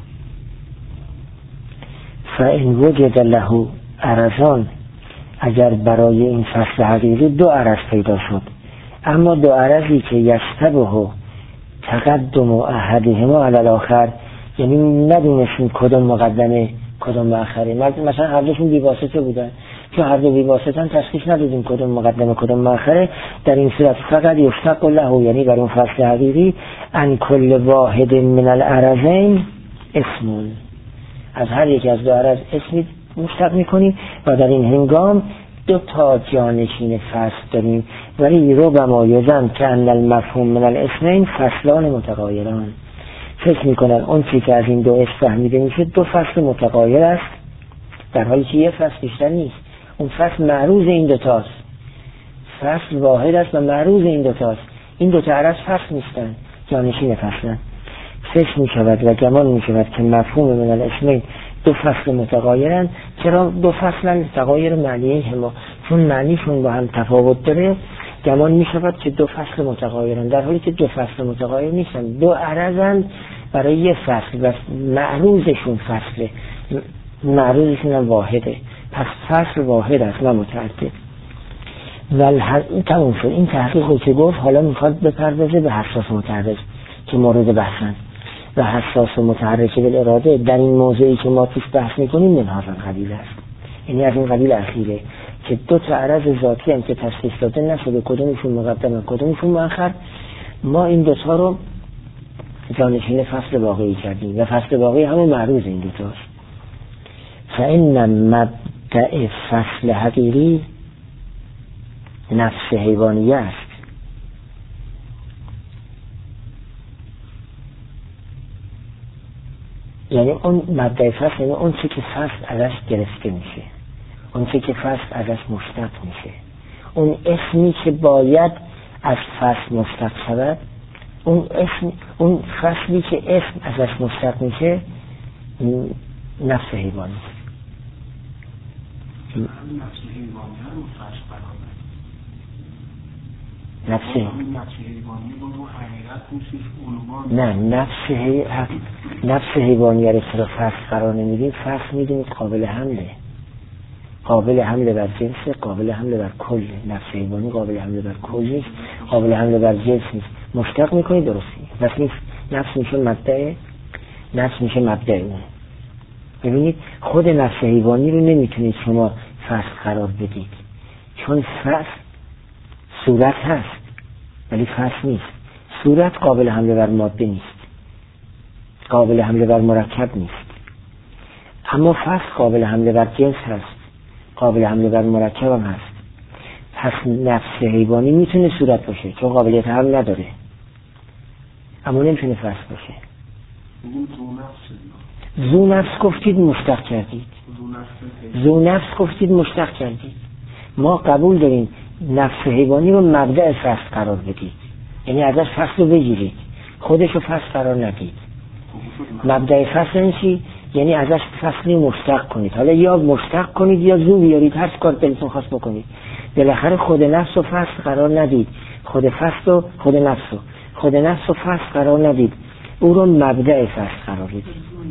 فإن وجد له عرضان، اگر برای این فصل حقیقی دو عرض پیدا شد، اما دو عرضی که یشتبه تقدم احدهما علی الاخر، یعنی ندونستیم کدوم مقدمه کدوم مؤخره، مثلا هر دوشون بی واسطه بودن، چون هر دو بی واسطه تشخیص ندادیم کدوم مقدمه کدوم مؤخره، در این صورت فقط یشتق له یعنی بر اون فصل حقیقی ان کل واحد من العرضین اسم، از هر یک از دو عرض اسمی مشتق میکنیم و در این هنگام دو تا جانشین فصل داریم، ولی ربما یزن که ان المفهوم من الاسمین فصلان متغایران. فکر میکنن اون چی که از این دو اسم فهمیده میشه دو فصل متغایر است، در حالی که یه فصل بیشتر نیست. اون فصل معروض این دوتاست، فصل واحد است و معروض این دوتاست. این دوتا عرض فصل نیستن، جانشین فصلن. فکر میشود و گمان میشود که مفهوم من الاسمین دو فصل متغایرن. چرا دو فصلن؟ تغایر معنی هما، چون معنیشون با هم تفاوت داره گمان میشود که دو فصل متغایرن، در حالی که دو فصل متغایر نیستن، دو عرضن برای یه فصل و معروضشون فصله، معروضشون هم واحده، پس فصل واحد است نه متعدد. ول این تموم شد. این تحقیقی که گفت حالا میخواد بپردازه به حساس متحرک که مورد بحثن و حساس و متحرک بالاراده در این موضوعی که ما توش بحث میکنیم من هذا القبیل است، یعنی از این قبیل اخیره که دو تا عرض ذاتی هم که تشخیص داده نشده کدومشون مقدم و کدومشون مؤخر، ما این دو تا رو جانشین فصل واقعی کردیم و فصل واقعی همون معروض این دو تاست. فإن مبدأ فصل حقیقی نفس حیوانیه است. یعنی اون مبدأ فصل یعنی اون چی که فصل ازش گرفته میشه، اون چی که فصل ازش مشتق میشه، اون اسمی که باید از فصل مشتق شود، اون اسم، اون فصلی که اسم ازش مشتق میشه نفس حیوانی. نفس حیوانی هم فصل برابر نفس نفس حیوانی رو حقیقت میشه عنوان. نه نفس حی... نفس حیوانی رو چرا فصل قرار نمیدیم؟ فصل میدونید قابل حمله، قابل حمله بر جنس، قابل حمله بر کل. نفس حیوانی قابل حمله بر کل نیست، قابل حمله بر جنس نیست. مشتق میکنید درستی، بس نیست. نفس میشه مبدأ، نفس میشه مبدأ اون. ببینید خود نفس حیوانی رو نمیتونید شما فصل قرار بدید، چون فصل صورت هست ولی فصل نیست. صورت قابل حمله بر ماده نیست، قابل حمله بر مرکب نیست، اما فصل قابل حمله بر جنس هست، قابل حمله بر مرکب هم هست. پس نفس حیوانی میتونه صورت باشه چون قابلیت حمل نداره، اما نمیتونه فصل باشه. زو نفس گفتید مشتق کردید، زو نفس گفتید مشتق کردید. ما قبول داریم نفس حیوانی رو مبدأ فصل قرار بدید، یعنی ازش فصل رو بگیرید، خودش رو فصل قرار ندید. مبدأ فصل چی؟ یعنی ازش فصلی مشتق کنید، حالا یا مشتق کنید یا زو بیارید، هر کار دلتون خواست بکنید. بالاخره خود نفس رو فصل قرار ندید، خود فصل رو خود نفس رو خود نفس رو فصل قرار ندید، او رو مبدأ فصل قرار بدید.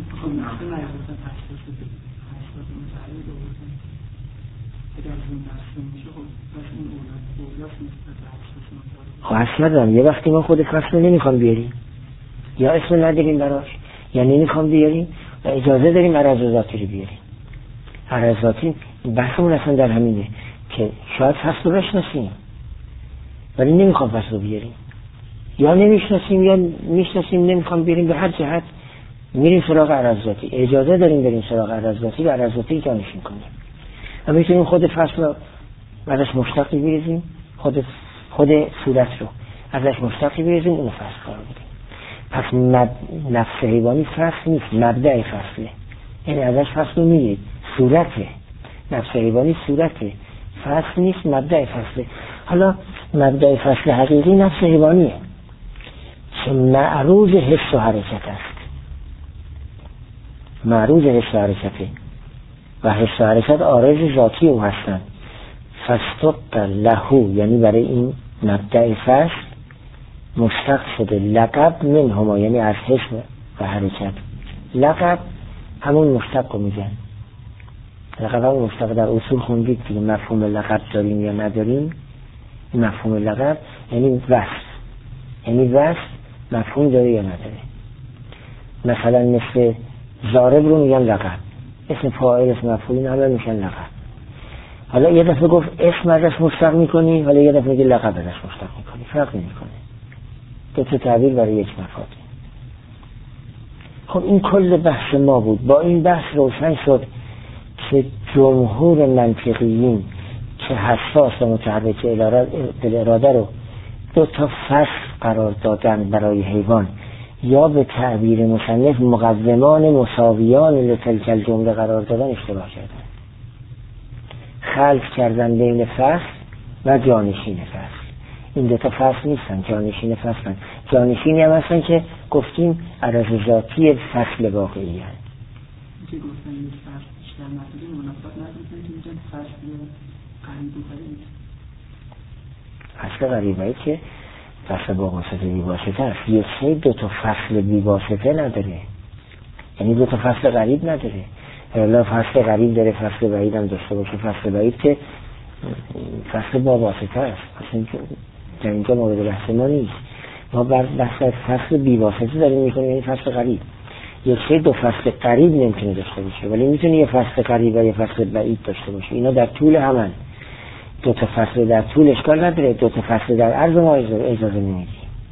خب اصلا دارم یه وقتی ما خود فصل رو نمیخوام بیاریم یا اسم نداریم براش یا نمیخوام بیاریم و اجازه داریم عرض ذاتی رو بیاریم. عرض ذاتی بحثمون اصلا در همینه که شاید فصل رو بشناسیم ولی نمیخوام فصل رو بیاریم، یا نمیشناسیم یا میشناسیم نمیخوام بیاریم، به هر جهت میریم سراغ عرض ذاتی. اجازه داریم بریم سراغ عرض ذاتی و عرض ذاتی جانشین کنیم. و میتونیم خود فصل رو ازش مشتقی بریزیم، خود خود صورت رو ازش مشتقی بریزیم، اون فصل قرار بدیم. پس مد... نفس حیوانی فصل نیست، مبدأ فصله، یعنی ازش فصل رو میگید، صورته. نفس حیوانی صورته، فصل نیست، مبدأ فصله. حالا مبدأ فصل حقیقی نفس حیوانیه که معروض حس و حرکت است، معروض حس و حرکته و حس و حرکت عارض ذاتی او هستند. فاستق له، یعنی برای این مبدأ فصل مشتق شده لقب من هما، یعنی از حس و حرکت. لقب همون مشتق رو میگن، لقب همون مشتق. در اصول خوندید دیگه مفهوم لقب داریم یا نداریم. مفهوم لقب یعنی وصف، یعنی وصف مفهوم داره یا نداره. مثلا مثل ضارب رو میگن لقب، اسم فاعل اسم مفعول همه میشن لقب. حالا یه دفعه گفت اسم ازش مشتق میکنی، حالا یه دفعه میگه لقب ازش مشتق میکنی، فرق نمیکنه، دو تا تعبیر برای یک مفاد. خب این کل بحث ما بود. با این بحث روشن شد که جمهور منطقیین که حساس و متحرک اراده رو دو تا فصل قرار دادن برای حیوان، یا به تعبیر مصنف مقومان مساویان لتلک الجمله قرار دادن، اشتباه کردن. خلق کردن بین فصل و جانشین فصل. این دو تا فصل نیستن، جانشین فصلن. جانشینی هم هستن که گفتیم عرض ذاتی فصل واقعی هست. که گفتن این فصل بیشتر نداره، مناسبت نداره که میگن فصل قریب و بعید. فصل قریب و بعید که فصل با واسطه بی واسطه است. یک سه دو تا فصل بی واسطه نداره، یعنی دو تا فصل قریب نداره. الا فصل قریب داره، فصل بعید هم داشته باشه. فصل بعید که فصل با واسطه است، اصلا در اینجا مورد بحث ما نیست. ما بر بحث فصل بی واسطه داریم میکنیم، یعنی فصل قریب. یک سه دو فصل قریب نمیتونه داشته باشه، ولی میتونه یه فصل قریب و یه فصل بعید داشته باشه. اینا در طول همن. دو تا فصل در طول اشکال نداره، دو تا فصل در عرض ما اجازه نمیدیم.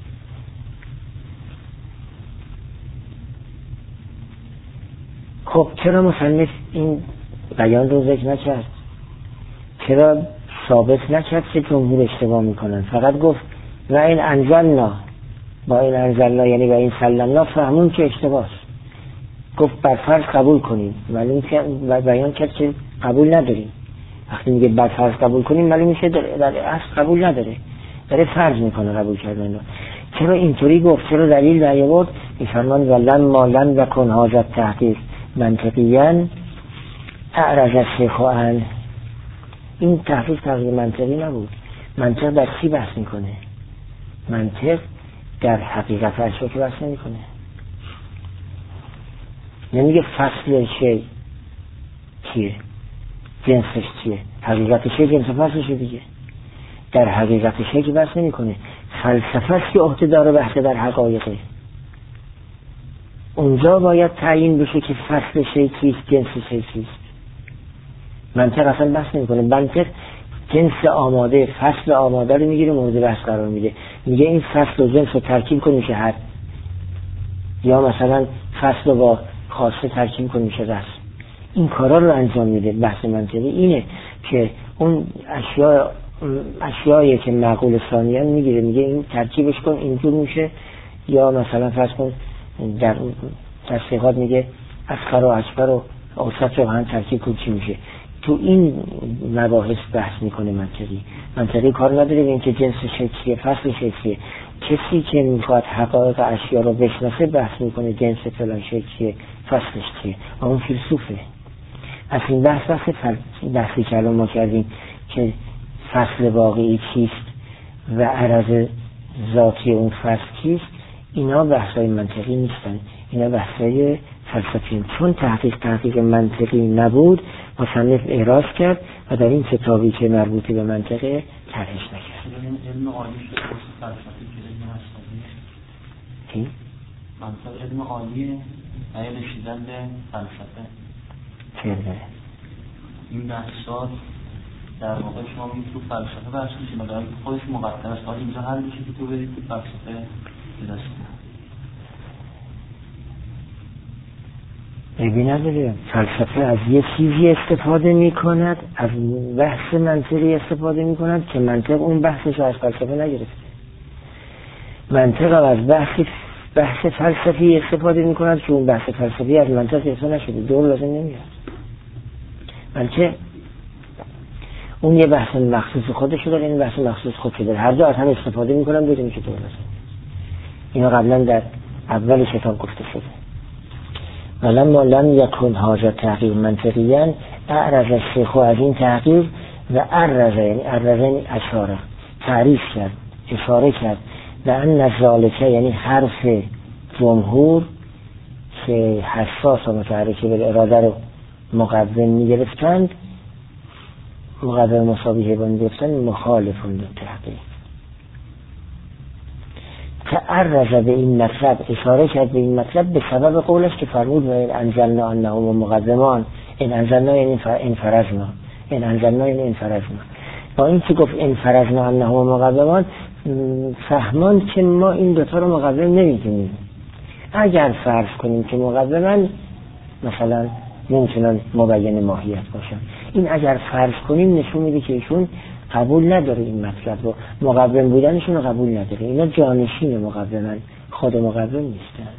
خب چرا مصنف این بیان رو ذکر نکرد؟ چرا ثابت نکرد که جمهور اشتباه میکنن؟ فقط گفت و این انزلنا، با این انزلنا یعنی با این سلمنا فهمون که اشتباه است. گفت بر فرض قبول کنیم، ولی بیان کرد که قبول نداریم. وقتی میگه بر فرض قبول کنیم معلوم میشه در اصل قبول نداره، داره فرض میکنه قبول کردن رو. چرا اینطوری گفت؟ چرا دلیل نیاورد؟ میفرمان ولن مالن و کن حاجت تحقیق منطقیاً اعرض الشیخ عنه. این تحقیق تحقیق منطقی نبود. منطق در چی بحث میکنه؟ منطق در حقیقت اشیا که بحث نمیکنه. نمیگه فصل شی چیه، جنسش چیه، حقیقت شی جنس فصلشه دیگه. در حقیقت شی که بحث نمیکنه. فلسفه است که عهده داره بحث در حقایقه. اونجا باید تعیین بشه که فصل شی چیست، جنس شی چیست. منطق اصلا بحث نمیکنه. منطق جنس آماده، فصل آماده رو میگیره مورد بحث قرار میده، میگه این فصل و جنس رو ترکیب کنی میشه حد، یا مثلا فصل با خاصه ترکیب کنی میشه رسم. این کارا رو انجام میده. بحث منطقی اینه که اون اشیاء اشیایی که معقول ثانیاً میگیره، میگه این ترکیبش کن اینجور میشه، یا مثلا فرض کن در تصریحات میگه اصغر و اکبر و اوسط رو هم ترکیب کن چی میشه. تو این مباحث بحث میکنه منطقی. منطقی کار نداره به اینکه جنس چیه، فصل چیه. کسی که میخواد حقایق اشیا رو بشناسه بحث میکنه جنس فلان چیه، فصلش چیه. و اون فیلسوفه. از این بحث بحث بحثی که الان ما کردیم که فصل واقعی چیست و عرض ذاتی اون فصل چیست، اینا بحثای منطقی نیستن، اینا بحثای فلسفی. چون تحقیق تحقیق منطقی نبود، مصنف اعراض کرد و در این کتابی که مربوطی به منطقه طرحش نکرد. علم عالی شده واسه فلسفی که علم هستانی چی؟ منطق علم عالیه نیه نشیدن به فلسفه. چه علمه؟ این بحثات در واقع شما میگید تو فلسفه بحث میشیم و در خودش مقدم است. حالا اینجا حل میشه که تو برید تو فلسفه بدست ببین نداره. فلسفه از یه چیزی استفاده می کند، از بحث منطقی استفاده می کند که منطق اون بحثش از فلسفه نگرفته. منطق از بحث بحث فلسفی استفاده می کند که اون بحث فلسفی از منطق گرفته نشده. دور لازم نمیاد. بلکه اون یه بحث مخصوص خودش داره، این بحث مخصوص خودش داره. هر دو از هم استفاده می کنن بدون که دور لازم. اینا قبلا در اول کتاب گفته شده. ولما لم یکن حاجت تحقیق منطقیاً اعرض الشیخ از این تحقیق و عرض یعنی عرض یعنی اشاره تعریف کرد، اشاره کرد و ان ذالک یعنی حرف جمهور که حساس و متحرک به اراده رو مقدم میگرفتند، مقدم مساوی حیوان گرفتن مخالفون تحقیق. تعرض به این مطلب، اشاره کرد به این مطلب به سبب قولش که فرمود و این انزلنا انه و مقدمان. این انزلنا یعنی این فرزنا، این انزلنا یعنی این فرزنا. با این که گفت این فرزنا انه و مقدمان، فهمان که ما این دوتا رو مقدم نمیدونیم. اگر فرض کنیم که مقدمان مثلا نمیتونن مبین ماهیت باشن. این اگر فرض کنیم نشون میده که ایشون قبول نداره این مطلب رو، مقوم بودنشون رو قبول نداره. اینا جانشین مقومن، خود مقوم نیستن.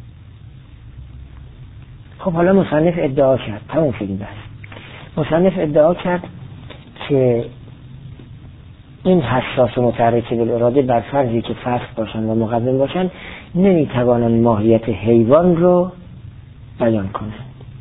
خب حالا مصنف ادعا کرد، تمام شد این بحث. مصنف ادعا کرد که این حساس و متحرک بالاراده بر فرضی که فصل باشن و مقوم باشن نمیتوانند ماهیت حیوان رو بیان کنند.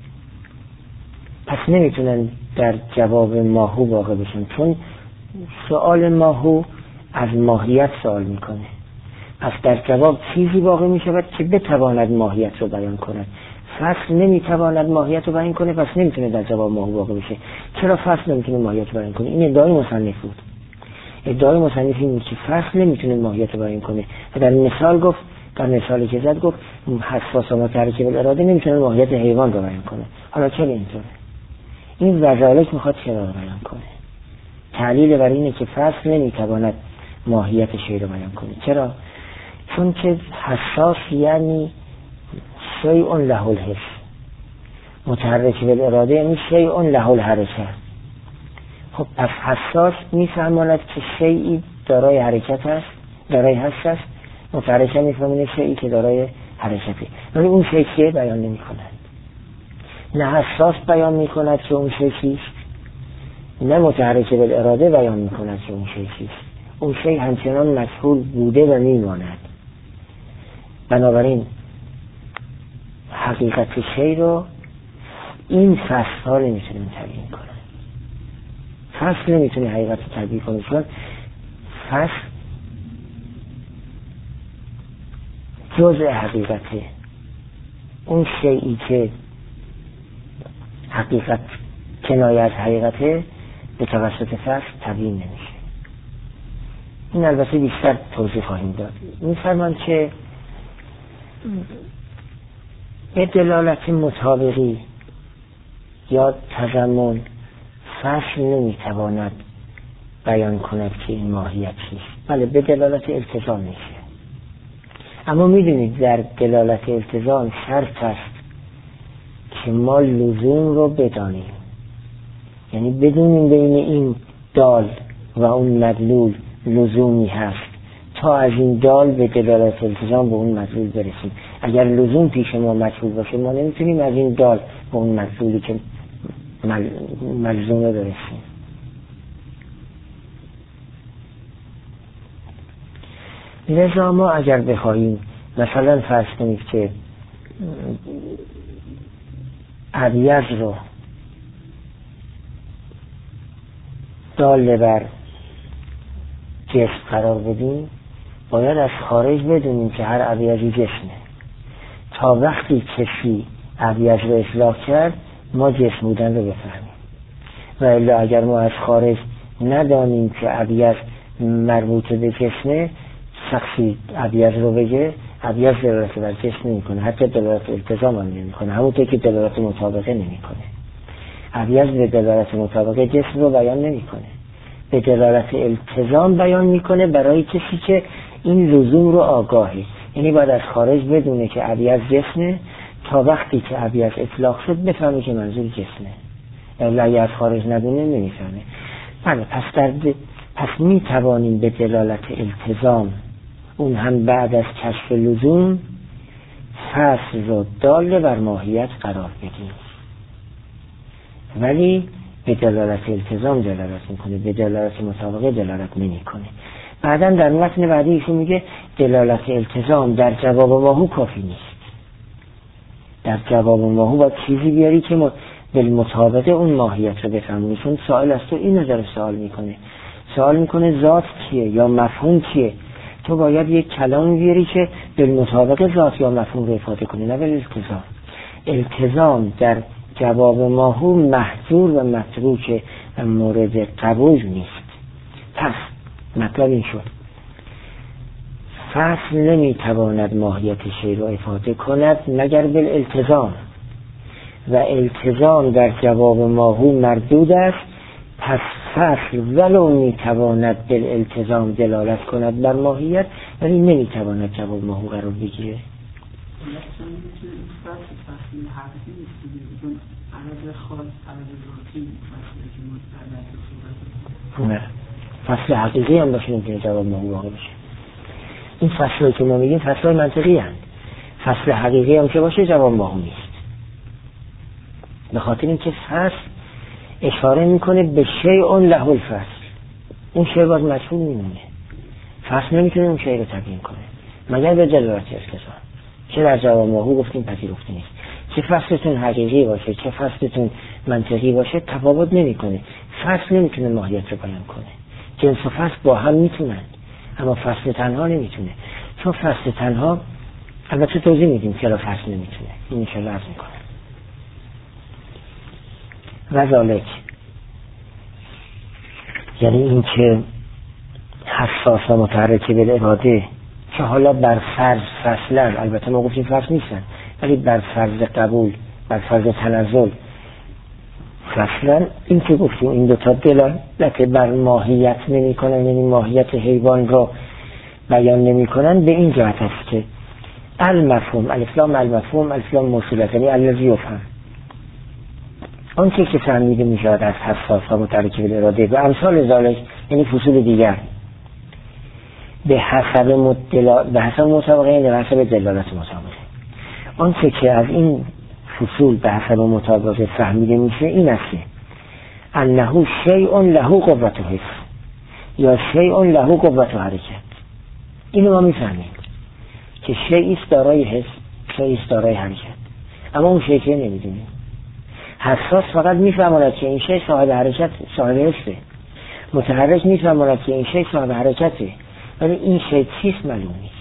پس نمیتونن در جواب ماهو واقع بشن، چون سوال ماهو از ماهیت سوال میکنه. پس در جواب چیزی واقع میشود که بتواند ماهیت رو بیان کند. فصل نمیتواند ماهیت رو بیان کنه، پس نمیتونه در جواب ماهو واقع بشه. چرا فصل نمیتونه ماهیت رو بیان کنه؟ این ادعای مصنف بود. ادعای مصنف این بود که فصل نمیتونه ماهیت رو بیان کنه و در مثال گفت، در مثالی که زد گفت حساس و متحرک بالاراده نمیتونه ماهیت حیوان رو بیان کنه. حالا چرا اینطوره؟ این وزالک میخواد چرا رو بیان کنه؟ تعلیل بر اینه که فصل نمیتواند ماهیت شی رو بیان کنه. چرا؟ چون که حساس یعنی شیء له الحس، متحرک بالاراده یعنی شیء له الحرکه. خب پس حساس میفهماند که شیئی دارای حرکت است، دارای حس است، متحرک میفهماند شیئی که دارای حرکته، ولی اون شیء که بیان نمی کند. نه حساس بیان می کند که اون شیء چیست، نه متحرک بالاراده بیان می کند که اون شیء چیست. اون شیء همچنان مجهول بوده و میماند. بنابراین حقیقت شیء رو این فصل ها نمیتونه تبیین کنه. فصل نمیتونه حقیقت رو تبیین کنه، چون فصل جزء حقیقته. اون شیئی که حقیقت کنایه از حقیقته به توسط فصل تبیین نمیشه. این البته بیشتر توضیح خواهیم داد. می‌فرمایند که به دلالت مطابقی یا تضمن فصل نمیتواند بیان کند که این ماهیت چیست. بله به دلالت التزام میشه، اما میدونید در دلالت التزام شرط است که ما لزوم رو بدانیم، یعنی بدونیم بین این دال و اون مدلول لزومی هست تا از این دال به دلالت التزام به اون مدلول برسیم. اگر لزوم پیش ما مجهول باشه ما نمیتونیم از این دال به اون مدلولی که ملزومه برسیم. لذا ما اگر بخواهیم مثلا فرض کنید که ابیض رو دال بر جسم قرار بدیم، باید از خارج بدونیم که هر ابیضی جسمه. تا وقتی کسی ابیض رو اطلاق کرد ما جسم بودن رو بفهمیم، و الا اگر ما از خارج ندانیم که ابیض مربوط به جسمه، شخصی ابیض رو بگه، ابیض دلالت بر جسم نمی کنه، حتی دلالت التزام هم نمی کنه، همونطور که دلالت مطابقه نمی کنه. ابیض به دلالت مطابقه جسم رو بیان نمی کنه، به دلالت التزام بیان می کنه برای کسی که این لزوم رو آگاهی. یعنی باید از خارج بدونه که ابیض جسمه تا وقتی که ابیض اطلاق شد بفهمه که منظور جسمه، الا اگه از خارج ندونه نمیفهمه. بله پس در د... پس می توانیم به دلالت التزام، اون هم بعد از کشف لزوم، فصل رو دال بر ماهیت قرار بدیم، ولی به دلالت التزام دلالت میکنه، به دلالت مطابقه دلالت نمیکنه. بعدا در متن بعدی ایشون میگه دلالت التزام در جواب ماهو کافی نیست. در جواب ماهو باید چیزی بیاری که م... بالمطابقه اون ماهیت رو بفهمونی. چون سائل از تو این نظر سوال میکنه، سوال میکنه ذات کیه یا مفهوم کیه، تو باید یک کلام بیاری که بالمطابقه ذات یا مفهوم رو افاده کنی، نه بالالتزام. التزام در جواب ماهو محظور و متروک و مورد قبول نیست. پس مطلب این شد فصل نمیتواند ماهیت شی را افاده کند مگر بالالتزام، و التزام در جواب ماهو مردود است. پس فصل ولو میتواند بالالتزام دلالت کند بر ماهیت، ولی نمیتواند جواب ماهو قرار بگیره. علتش اینه که این فصل فصل حقیقی نیست دیگه، چون عدد خاص عدد ذاتی فصلی که مستعد صورت نه فصل حقیقی هم باشه نمیتونه جواب ما واقع بشه. این فصلی که ما میگیم فصل منطقی هست، فصل حقیقی هم که باشه جواب ما نیست. به خاطر اینکه فصل اشاره میکنه به شیء له الفصل، اون شیء باز مجهول میمونه، فصل نمیتونه اون شیء رو تبیین کنه مگر به دلالت التزام. چه در جواب ماهو گفتیم پذیرفته نیست، چه فصلتون حقیقی باشه چه فصلتون منطقی باشه تفاوت نمیکنه. فصل نمیتونه ماهیت رو بیان کنه، جنس و فصل با هم میتونن اما فصل تنها نمیتونه، چون فصل تنها البته توضیح میدیم چرا فصل نمیتونه، این میشه لازم میکنه. و ذالک یعنی این که حساس و متحرک بالاراده که حالا بر فرض فصلن، البته ما گفتیم فصل نیستن ولی بر فرض قبول بر فرض تنزل فصلن، این که گفتیم این دوتا دلالت بر ماهیت نمی کنن، یعنی ماهیت حیوان را بیان نمی کنن، به این جهت است که المفهوم الاسلام المفهوم الاسلام موصولت یعنی الذی یفهم، آن چیز که فهمیده می شود از حساس و متحرک بالاراده و امثال ذالک یعنی فصول دیگر به حسب مدلا... به حسب مطابقه یعنی به حسب دلالت مطابقه، آن چه که از این فصول به حسب مطابقه فهمیده میشه این است که انه شیء له قوت حس یا شیء له قوت حرکت. اینو ما میفهمیم که شیء است دارای حس، شیء است دارای حرکت، اما اون شیء که نمیدونیم. حساس فقط میفهماند که این شیء صاحب حرکت صاحب حسه، متحرک میفهماند که این شیء صاحب حرکته، ولی این شیء چیست معلوم نیست.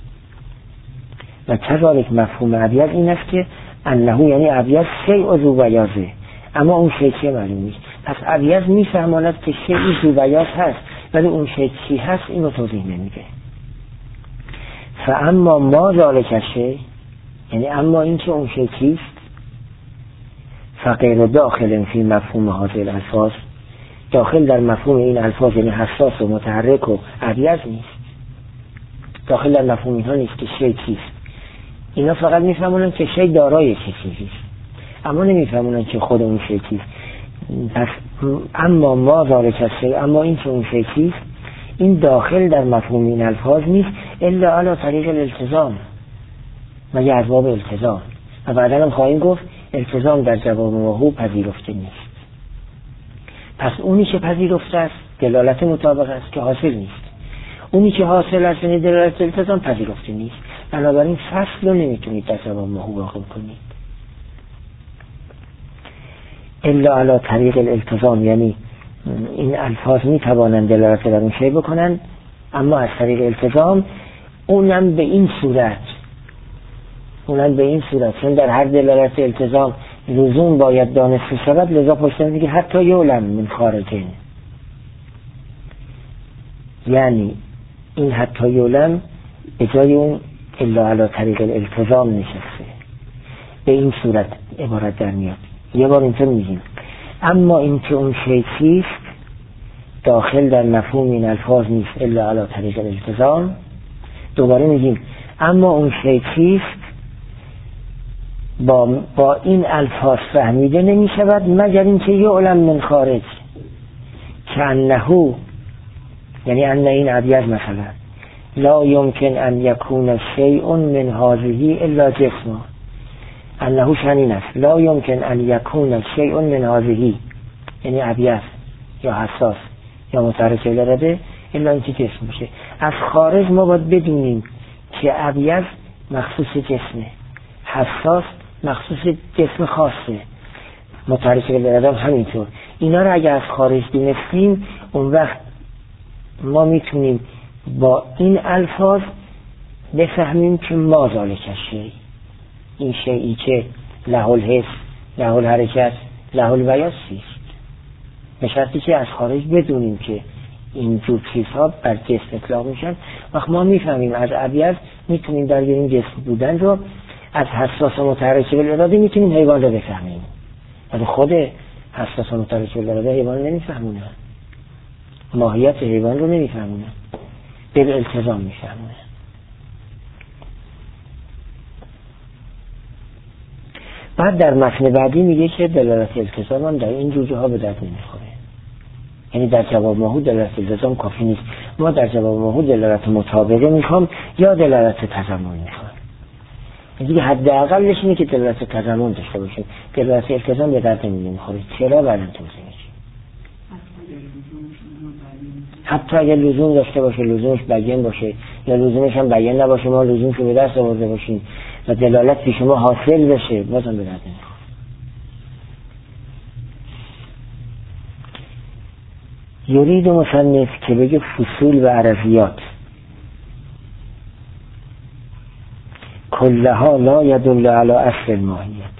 و کذالک مفهوم ابیض این است که انه یعنی ابیض شیء ذو بیاضه، اما اون شیء چیه معلوم نیست. پس ابیض میفهماند که شیء ذو بیاض هست ولی اون شیء چی هست اینو توضیح نمیده. فاما ما ذالک شیء یعنی اما این که اون شیء چیست فغیر داخل فی مفهوم هذه الالفاظ، داخل در مفهوم این الفاظ یعنی حساس و متحرک و ابیض نیست، داخل در مفهوم اینها نیست که شیء چیست. اینا فقط میفهمونن که شیء دارای چه چیزی است اما نمیفهمونن که خود اون شیء چیست. پس اما ما ذالک شیء اما این که اون شیء چیست این داخل در مفهوم این الفاظ نیست الا علی طریق الالتزام مگر از باب التزام، و بعدا هم خواهیم گفت التزام در جواب ماهو پذیرفته نیست. پس اونی که پذیرفته است دلالت مطابق است که حاصل نیست، اونی که حاصل است یعنی دلالت التزام پذیرفته نیست، بنابراین فصل رو نمیتونید در جواب ماهو واقع کنید الا علی طریق الالتزام، یعنی این الفاظ میتوانند دلالت بر اون شیء بکنند اما از طریق التزام، اونم به این صورت اونم به این صورت چون در هر دلالت التزام لزوم باید دانسته شود، لذا پشتن دیگه حتی یعلم من خارجین، یعنی این حتی یعلم به جای اون الا علی طریق الالتزام نشسته، به این صورت عبارت در میاد. یه بار اینطور میگیم اما این که اون شیء چیست داخل در مفهوم این الفاظ نیست الا علی طریق الالتزام. دوباره میگیم اما اون شیء چیست با, با این الفاظ فهمیده نمی شود مگر اینکه یعلم من خارج که انه یعنی ان این ابیض مثلا لا یمکن ان یکون شیء من هذه الا جسم، انه شنین است لا یمکن ان یکون شیء من هذه یعنی ابیض یا حساس یا متحرک بالاراده الا اینکه جسم باشه. از خارج ما باید بدونیم که ابیض مخصوص جسمه، حساس مخصوص جسم خاصه، متحرک بالاراده همینطور. اینا رو اگر از خارج دونستیم اون وقت ما میتونیم با این الفاظ بفهمیم که ما ذالک شیء، این شیئی که له الحس له الحرکت له البیاض چیست، به شرطی که از خارج بدونیم که این جور چیزها بر جسم اطلاق میشن. وقت ما میفهمیم از ابیض میتونیم در این جسم بودن رو، از حساس و متحرک بالاراده میتونیم حیوان رو بفهمیم، ولی خود حساس و متحرک بالاراده حیوان رو نمیفهمونه، ماهیت حیوان رو نمیفهمونه، به التزام میفهمونه. بعد در متن بعدی میگه که دلالت التزام هم در این جوجه ها به درد نمیخوره. یعنی در جواب ماهو دلالت التزام کافی نیست، ما در جواب ماهو دلالت مطابقه میخوام یا دلالت تضمن میخوام. دیگه حداقلش اینه که دلالت تضمن داشته باشیم، دلالت التزام به درد نمیخوره. چرا؟ بعداً توضیح میشه. حتی اگر لزوم داشته باشه، لزومش بیان باشه یا لزومش هم بیان نباشه، ما لزومش رو به دست آورده باشیم و دلالت پیش ما حاصل بشه، بازم به درد نمیخوره. یرید مصنف که بگه فصول و عرضیات کلها لا یدل علی اصل الماهیت.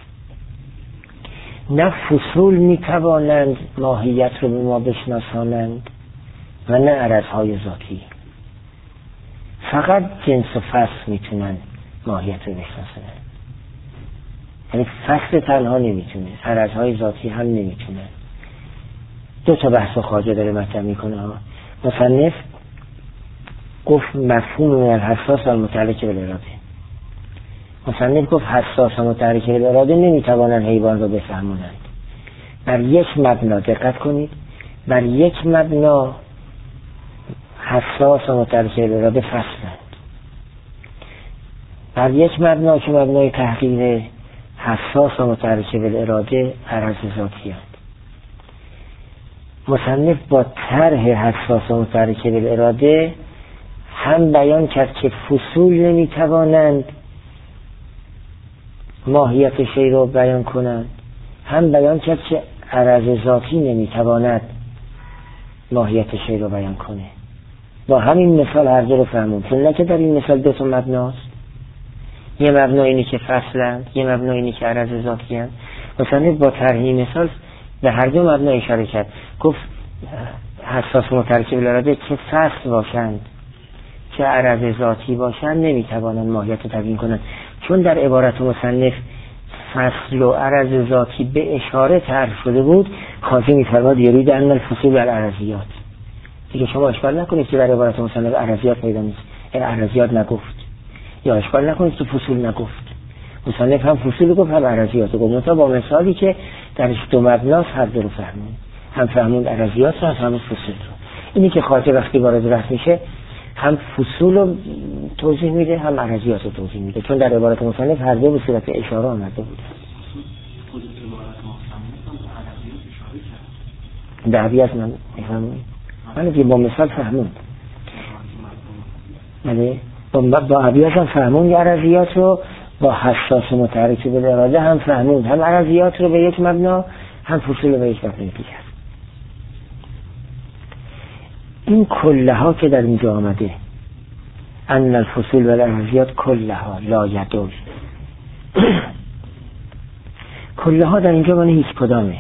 نه فصول میتوانند ماهیت رو به ما بشناسانند و نه عرضهای ذاتی. فقط جنس و فصل میتونن ماهیت رو بشناسانند. یعنی فصل تنها نمیتونه، عرضهای ذاتی هم نمیتونن. دو تا بحث و خواجه داره مطرح میکنه. مصنف گفت مفهوم من الحساس و المتعلق بالاراده. مصنف گفت حساس و متحرک بالاراده نمیتوانند حیوان رو بفهمونند. بر یک مبنا دقت کنید، بر یک مبنا حساس و متحرک بالاراده فصلند. بر یک مبنا که مبنای تحقیق حساس و متحرک بالاراده عرض ذاتی هست. مصنف با طرح حساس و متحرک بالاراده هم بیان کرد که فصول نمیتوانند ماهیت شی رو بیان کنند، هم بیان کرد که عرض ذاتی نمیتواند ماهیت شی رو بیان کنه. با همین مثال هر دو رو فهمون، چون نه که در این مثال دو تا مبناست، یه مبنا اینی که فصلند، یه مبنا اینی که عرض ذاتی هست. مصنف با طرح این مثال به هر دو مبنا اشاره کرد. گفت حساس و متحرک بالاراده چه فصل باشند چه عرض ذاتی باشند نمیتوانند ماهیت رو تبیین کنند، چون در عبارت مصنف فصل و عرض ذاتی به اشاره تعریف شده بود. کاظمی می‌فرماد یرید ان الفصول و العرضیات. دیگه شما اشکال نکنید که در عبارت مصنف عرضیات پیدا نیست، این عرضیات نگفت، یا اشکال نکنید که فصول نگفت. مصنف هم فصول گفت هم عرضیات گفت، با مثالی که درش دو مبناست هر دو رو فهمون، هم فهمون عرضیات رو هم فصول رو. اینی که خاطر وقتی وارد بحث میشه هم فصول رو توضیح میده هم عرضیات رو توضیح میده، چون در عبارت مصنف هر دو به صورت اشاره آمده بوده. دعوی از من فهمون من که با مثال فهمون یعنی با عبیات هم فهمون عرضیات رو، با حساس متحرک بالاراده هم فهمون هم عرضیات رو به یک مبنا هم فصول رو به یک مبنا دیگر. این کلها که در اینجا آمده ان الفصول و العرضیات کلها لا یدل، کلها در اینجا معنی هیچ کدامه.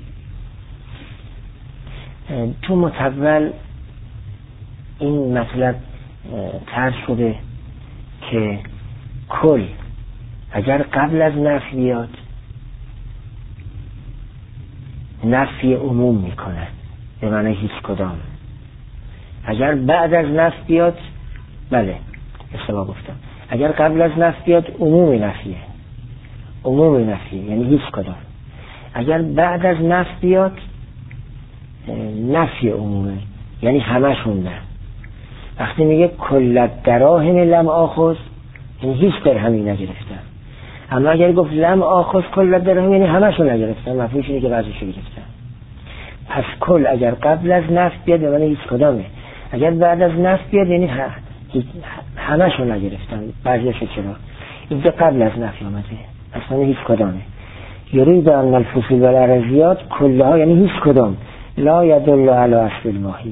تو متول این مطلب طرح شده که کل اگر قبل از نفی بیاد نفی عموم میکنه به معنی هیچ کدام، اگر بعد از نفی بیاد بله اشتباه گفتم، اگر قبل از نفی بیاد عموم نفیه، عموم نفیه یعنی هیچ کدام، اگر بعد از نفی بیاد نفی عمومه یعنی همشون نه. وقتی میگه کل دراهم لم آخذ یعنی هیچ درهمی نگرفتم، اما اگر گفت لم آخذ کل دراهم یعنی همشون نگرفتم، مفهومش اینه که بعضیشو گرفتم. پس کل اگر قبل از نفی بیاد یعنی هیچ کدامه، اگر بعد از نفی بیاد یعنی همشون نگرفتم، بعضیشو چرا؟ اینجا قبل از نفی آمده اصلا هیچ کدامه. یرید ان الفصول و العرضیات کلها یعنی هیچ کدام لا یدل علی اصل الماهیت،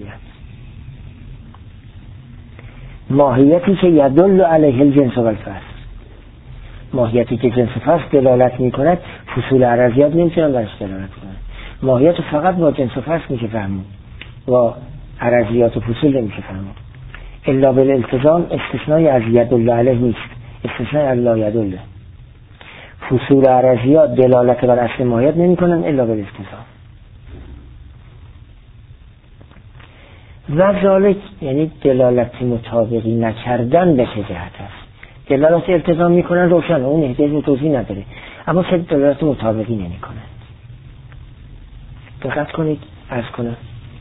ماهیتی که یدل علیه الجنس و الفصل، ماهیتی که جنس فصل دلالت می کند فصول عرضیات نمیتونن برش دلالت کنند. ماهیت فقط با جنس و فصل میشه فهمون، با عرضیات و فصول نمیشه فهمون. الا بالالتزام استثنای از یدل علیه نیست، استثنای از لا یدل. فصول عرضیات دلالت بر اصل ماهیت نمی کنن الا بالالتزام. و ذالک یعنی دلالت مطابقی نکردن به چه جهت است؟ دلالت التزام میکنن روشن، اون احتیاج به توضیح نداره، اما چه دلالت مطابقی نمی کند. دقت کنید عرض کنم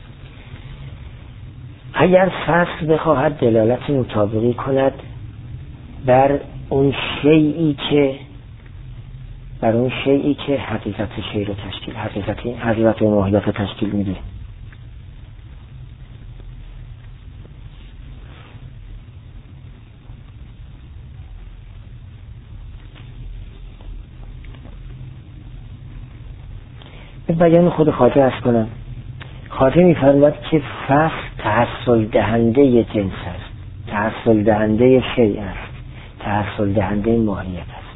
اگر فصل بخواهد دلالت مطابقی کند بر اون شیئی که بر اون شیئی که حقیقت شی رو تشکیل حقیقت حقیقت و ماهیت رو تشکیل میده، به بیان خود خواجه عرض کنم. خواجه می‌فرماید که فصل تحصل دهنده جنس است، تحصل دهنده شیء است، تحصل دهنده ماهیت است.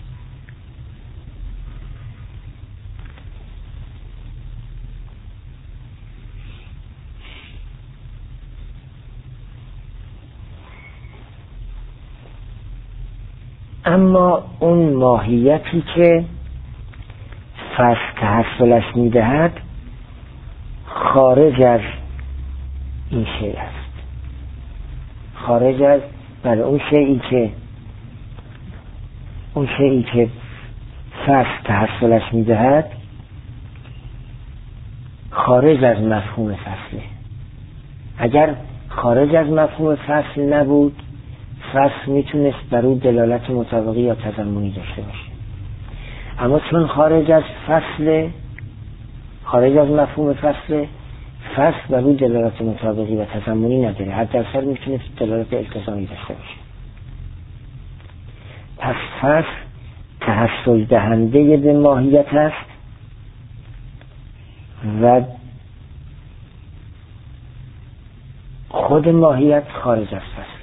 اما اون ماهیتی که فصل تحصلش میدهد خارج از این شیء است، خارج از بله اون شیئی که اون شیئی که فصل تحصلش میدهد خارج از مفهوم فصله. اگر خارج از مفهوم فصل نبود فصل میتونست بر او دلالت مطابقی یا تضمنی داشته باشه، اما چون خارج از فصل خارج از مفهوم فصل فصل بر او دلالت مطابقی و تضمنی نداره، حتی اکثر میتونه دلالت التزامی داشته باشه. پس فصل تحصل دهنده به ماهیت است و خود ماهیت خارج از فصله.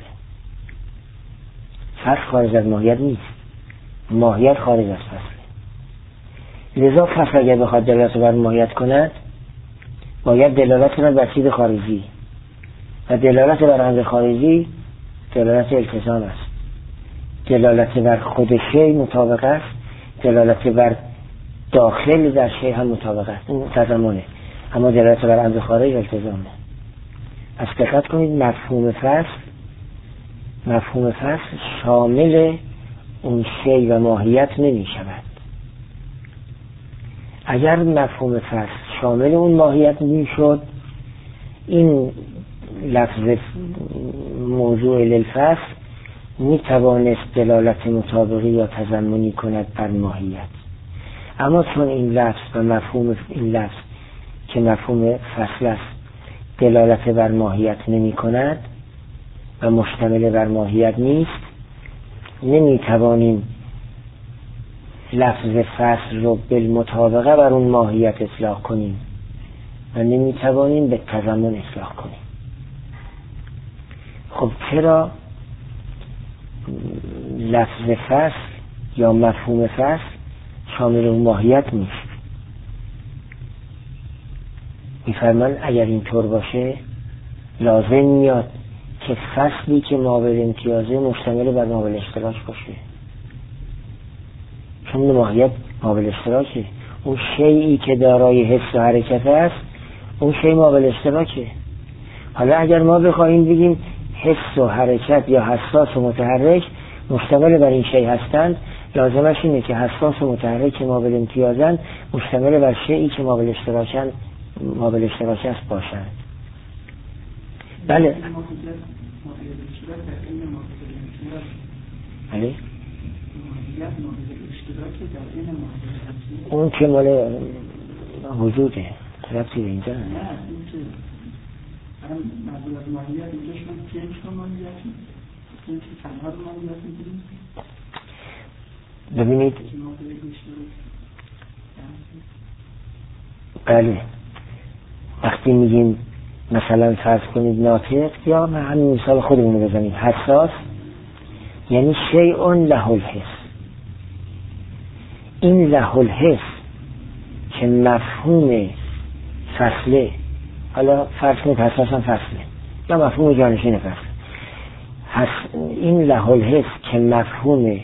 فصل خارج از ماهیت نیست، ماهیت خارج از فصله. لذا فصل اگر بخواد دلالت بر ماهیت کند باید دلالت بر بسیط خارجی و دلالت بر امر خارجی دلالت التزام است، دلالت بر خود شی مطابق است، دلالت بر داخل در شی هم مطابق است، این تضمنه، اما دلالت بر امر خارج التزامه. پس دقت کنید مفهوم فصل مفهوم فصل شامل اون شی و ماهیت نمی شود. اگر مفهوم فصل شامل اون ماهیت می شد این لفظ موضوع للفصل می توانست دلالت مطابقی یا تضمنی کند بر ماهیت، اما چون این لفظ و مفهوم این لفظ که مفهوم فصل است دلالت بر ماهیت نمی کند و مشتمل بر ماهیت نیست، نمی توانیم لفظ فصل رو بالمطابقه بر اون ماهیت اطلاق کنیم و نمی توانیم به تضمن اطلاق کنیم. خب چرا لفظ فصل یا مفهوم فصل شامل اون ماهیت نیست؟ می‌فرمان اگر اینطور باشه لازم میاد که فصلی که مابل امتیازه مشتمل بر مابل اشتراک باشه، چون ماهیت مابل اشتراکه. اون شیئی که دارای حس و حرکت است اون شی مابل اشتراکه. حالا اگر ما بخوایم بگیم حس و حرکت یا حساس و متحرک مشتمل بر این شی هستند، لازمش اینه که حساس و متحرک مابل امتیازن مشتمل بر شیئی که مابل اشتراکن مابل اشتراک است باشند. بله بله اون که مال وجوده ربطی به اینجا نه. منظور از ماهیت اینجا شما جنس رو ماهیت جنس تنها رو ماهیت می‌گیریم. ببینید بله وقتی میگیم مثلا فرض کنید ناطق یا همین مثال خودمون رو بزنید حساس یعنی شیء له الحس. این له الحس که مفهوم فصله، حالا فرض کنید حساس هم فصله یا مفهوم جانشین فصل، این له الحس که مفهوم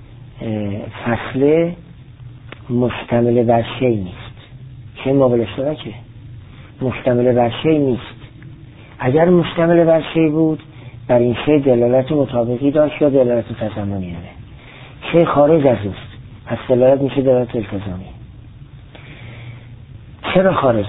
فصله مشتمل بر شی نیست، شی مابل اشتراکه، مشتمل بر شی نیست. اگر مشتمل بر شی بود بر این شی دلالت مطابقی داشت یا دلالت تضمنی داره. شی خارج از اوست، پس دلالت میشه دلالت التزامی. چرا خارجه؟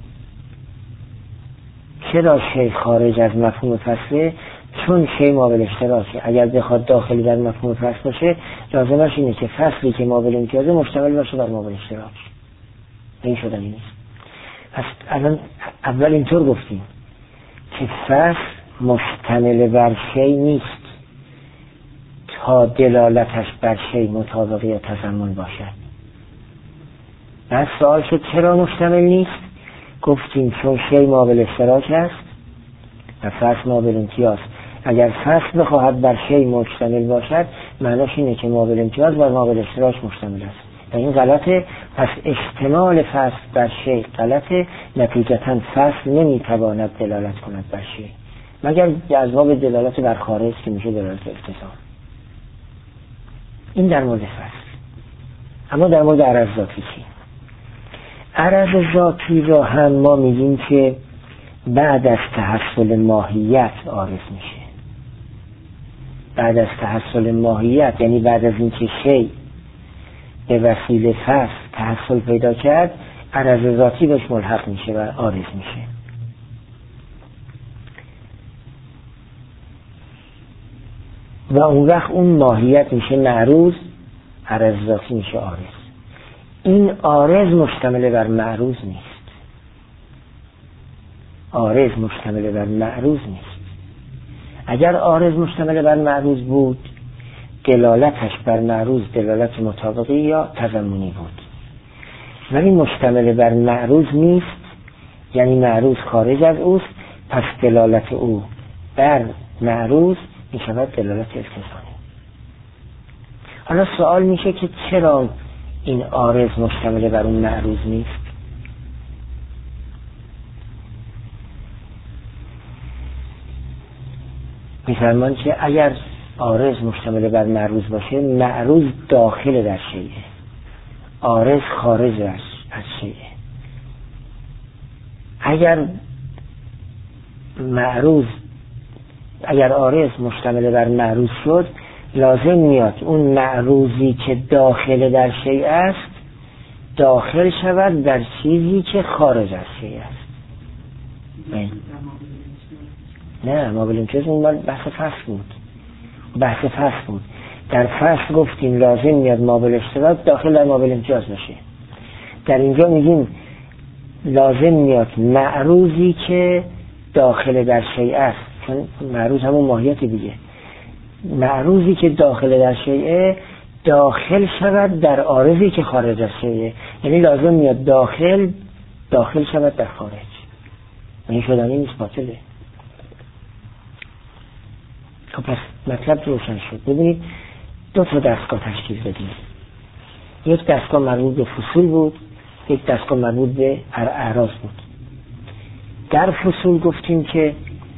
چرا شی خارج از مفهوم فصله؟ چون شی مابل اشتراکه. اگر بخواد داخلی در مفهوم فصل باشه لازمش اینه که فصلی که مابل امتیازه مشتمل باشه بر مابل اشتراک. این شدنی نیست. پس الان اول اینطور گفتیم که فصل مشتمل بر شی نیست تا دلالتش بر شی مطابقی یا تضمن باشد. بعد سوال شد چرا مشتمل نیست؟ گفتیم چون شی مابل اشتراک است و فصل مابل امتیاز. اگر فصل بخواهد بر شی مشتمل باشد معناش اینه که مابل امتیاز بر مابل اشتراک مشتمل است و این غلطه. پس اشتمال فصل بر شی غلطه، نتیجتا فصل نمیتواند دلالت کند بر شی مگر از باب دلالت بر خارج که میشه دلالت التزام. این در مورد فصل. اما در مورد عرض ذاتی چی؟ عرض ذاتی را هم ما میگیم که بعد از تحصل ماهیت عارض میشه. بعد از تحصل ماهیت یعنی بعد از اینکه شی به وسیله فصل تحصل پیدا کرد عرض ذاتی بهش ملحق میشه و عارض میشه. و اون وقت اون ماهیت میشه معروض، عرض ذاتی میشه عارض. این عارض مشتمل بر معروض نیست. عارض مشتمل بر معروض نیست. اگر عارض مشتمل بر معروض بود دلالتش بر معروض دلالت مطابقی یا تضمنی بود، ولی مشتمل بر معروض نیست، یعنی معروض خارج از اوست، پس دلالت او بر معروض می شود دلالت التزامی. حالا سوال میشه که چرا این عارض مشتمل بر اون معروض نیست؟ میفرمان که اگر عارض مشتمل بر معروض باشه معروض داخل در شیء، عارض خارج از شیء. اگر معروض اگر عارض مشتمل بر معروض شد لازم میاد اون معروضی که داخل در شیء است داخل شود در چیزی که خارج از شیء است. نه مابل امتیاز اون بحث فصل بود. بحث فصل بود. در فصل گفتیم لازم میاد مابل اشتراک داخل در مابل امتیاز باشه. در اینجا میگیم لازم میاد معروضی که داخل در شیء است، چون معروض همون ماهیت دیگه، معروضی که داخل در شیء داخل شود در عارضی که خارج از شیء، یعنی لازم میاد داخل داخل شود در خارج. این شدنی نیست، باطله. خب پس مطلب روشن شد. ببینید دو تا دستگاه تشکیل بدیم. یک دستگاه مربوط به فصول بود، یک دستگاه مربوط به اعراض بود. در فصول گفتیم که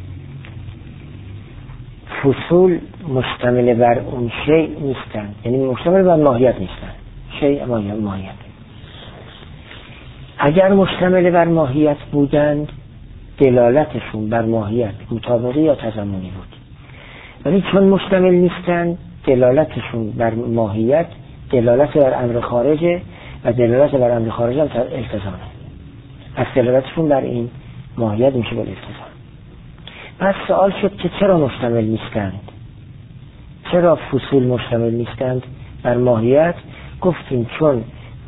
فصول مشتمل بر اون شیء نیستن، یعنی مشتمل بر ماهیت نیستن. شیء ماهیت. اگر مشتمل بر ماهیت بودند دلالتشون بر ماهیت مطابقی یا تضمنی بود، ولی چون مشتمل نیستن دلالتشون بر ماهیت دلالت بر امر خارجه و دلالت بر امر خارج هم التزامه. پس دلالتشون بر این ماهیت میشه با التزام. پس سوال شد که چرا مشتمل نیستند؟ چرا فصول مشتمل نیستند بر ماهیت؟ گفتیم چون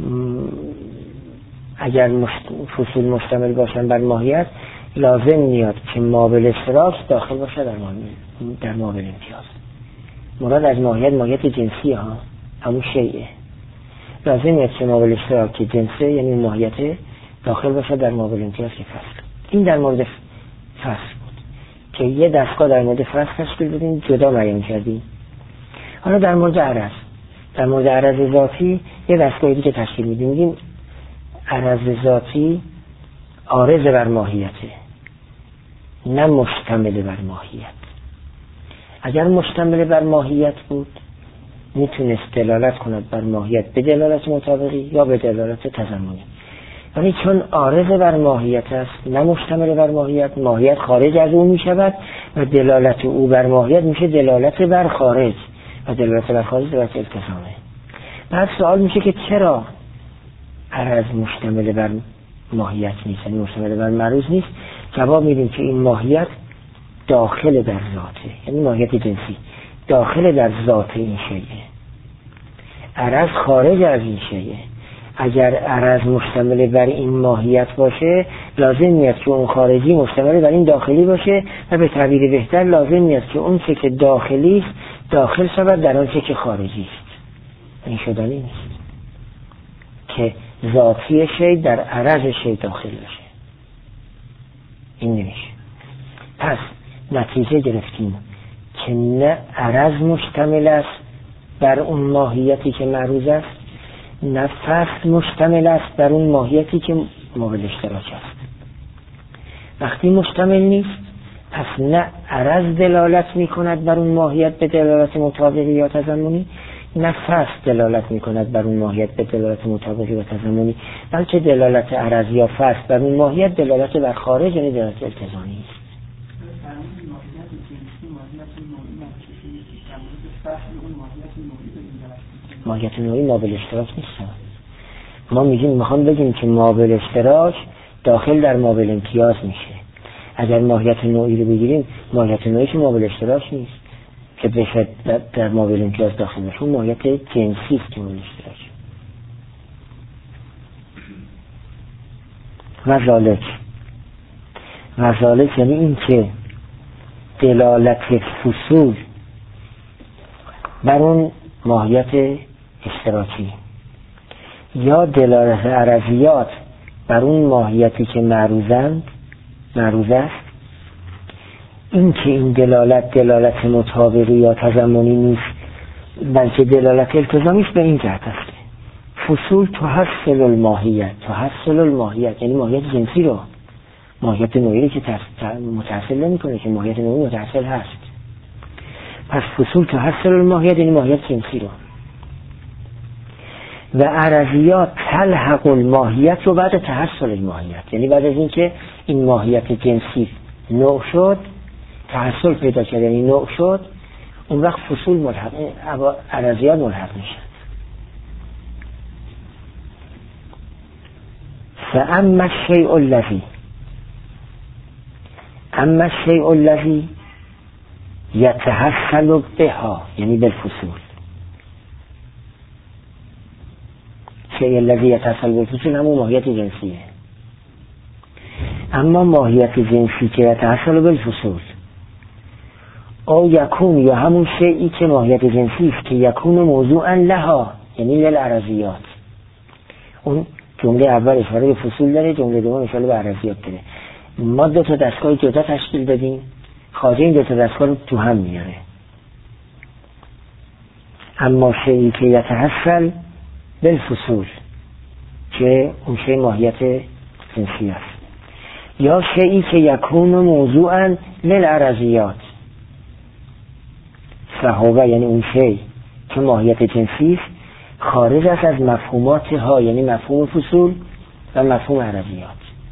اگر فصول مشتمل باشن بر ماهیت لازم میاد که مابل اشتراک داخل باشه در مابل در مابل امتیاز. مراد از ماهیت ماهیت جنسی ها، همون شیء. لازم میاد که مابل اشتراک جنسی یعنی ماهیت داخل باشه در مابل امتیاز که فصل. این در مورد فصل بود که یه دستگاه در مورد فصل تشکیل بدیم، جدا بیان کردیم. حالا در مورد عرض در مورد عرض ذاتی یه دستگاه دیگه تشکیل میدیم. میگیم عرض ذاتی عارض بر ماهیته، نه مشتمل بر ماهیت. اگر مشتمل بر ماهیت بود میتونست دلالت کند بر ماهیت به دلالت مطابقی یا به دلالت تضمنی، ولی چون عارض بر ماهیت است نه مشتمل بر ماهیت، ماهیت خارج از او میشود و دلالت او بر ماهیت میشه دلالت بر خارج و دلالت بر خارج دلالت التزامه. بعد سوال میشه که چرا عرض مشتمل بر ماهیت نیست، یعنی مشتمل بر معروض نیست؟ جواب میدیم که این ماهیت داخل در ذاته، یعنی ماهیت جنسی داخل در ذات این شیء، عرض خارج از این شیء. اگر عرض مشتمل بر این ماهیت باشه لازم میاد که اون خارجی مشتمل بر این داخلی باشه و به تعبیر بهتر لازم میاد که اون چه که داخلی است داخل شود در آن چه که خارجی است. این شدنی نیست که ذاتی شی در عرض شی داخل باشه، این نمیشه. پس نتیجه گرفتیم که نه عرض مشتمل است بر اون ماهیتی که معروض است، نه فصل مشتمل است بر اون ماهیتی که مابل اشتراک است. وقتی مشتمل نیست پس نه عرض دلالت می کند بر اون ماهیت به دلالت مطابقی یا تضمنی، نه فصل دلالت می کند بر اون ماهیت به دلالت مطابقی و تضمنی، بلکه دلالت عرض یا فصل بر اون ماهیت دلالت بر خارج، یعنی دلالت التزامی است. ماهیت نوعی مابل اشتراک نیست. ما میگیم میخوام بگیم که مابل اشتراک داخل در مابل امتیاز میشه. اگر ماهیت نوعی رو بگیریم ماهیت نوعی که مابل اشتراک نیست که بشه در مابل امتیاز داخل میشه، اون ماهیت جنسی است که مابل اشتراک. و ذالک و ذالک یعنی این که دلالت فصول بر اون ماهیت اشتراکی یا دلالت عرضیات بر اون ماهیتی که معروضند معروض است، این که این دلالت دلالت مطابقی یا تضمنی نیست بلکه دلالت التزامی است، به این جهت است فصول تحصل الماهیت تحصل الماهیت یعنی ماهیت جنسی رو، ماهیت نوعی رو که متحصل نمی کنه که ماهیت نوعی متحصل هست. پس فصول تحصل الماهیت یعنی ماهیت جنسی رو، و عرضیات تلحق الماهیت رو بعد تحصل الماهیت، یعنی بعد از اینکه این ماهیت جنسی نوع شد، تحصل پیدا کرد یعنی نوع شد، اون وقت فصول ملحق عرضیات ملحق میشن. فاما الشیء الذی اما الشیء الذی یتحصل بها یعنی بالفصول، شیء الذی یتحصل بالفصول همون ماهیت جنسیه. اما ماهیت جنسی که یتحصل بالفصول او یکون یا همون شیئی که ماهیت جنسی است که یکون موضوعا لها یعنی للعرضیات. اون جمله اول اشاره به فصول داره، جمله دوم اشاره به عرضیات داره. ما دو تا دستگاه جدا تشکیل دادیم، خواجه این دو تا دستگاه رو تو هم میاره. اما شیئی که یتحصل بالفصول که اون شیء ماهیت جنسی است، یا شیئی که یکون موضوعا للعرضیات فهو یعنی اون شیء که ماهیت جنسی است خارج است از مفهومات ها یعنی مفهوم فصول و مفهوم عرضیات.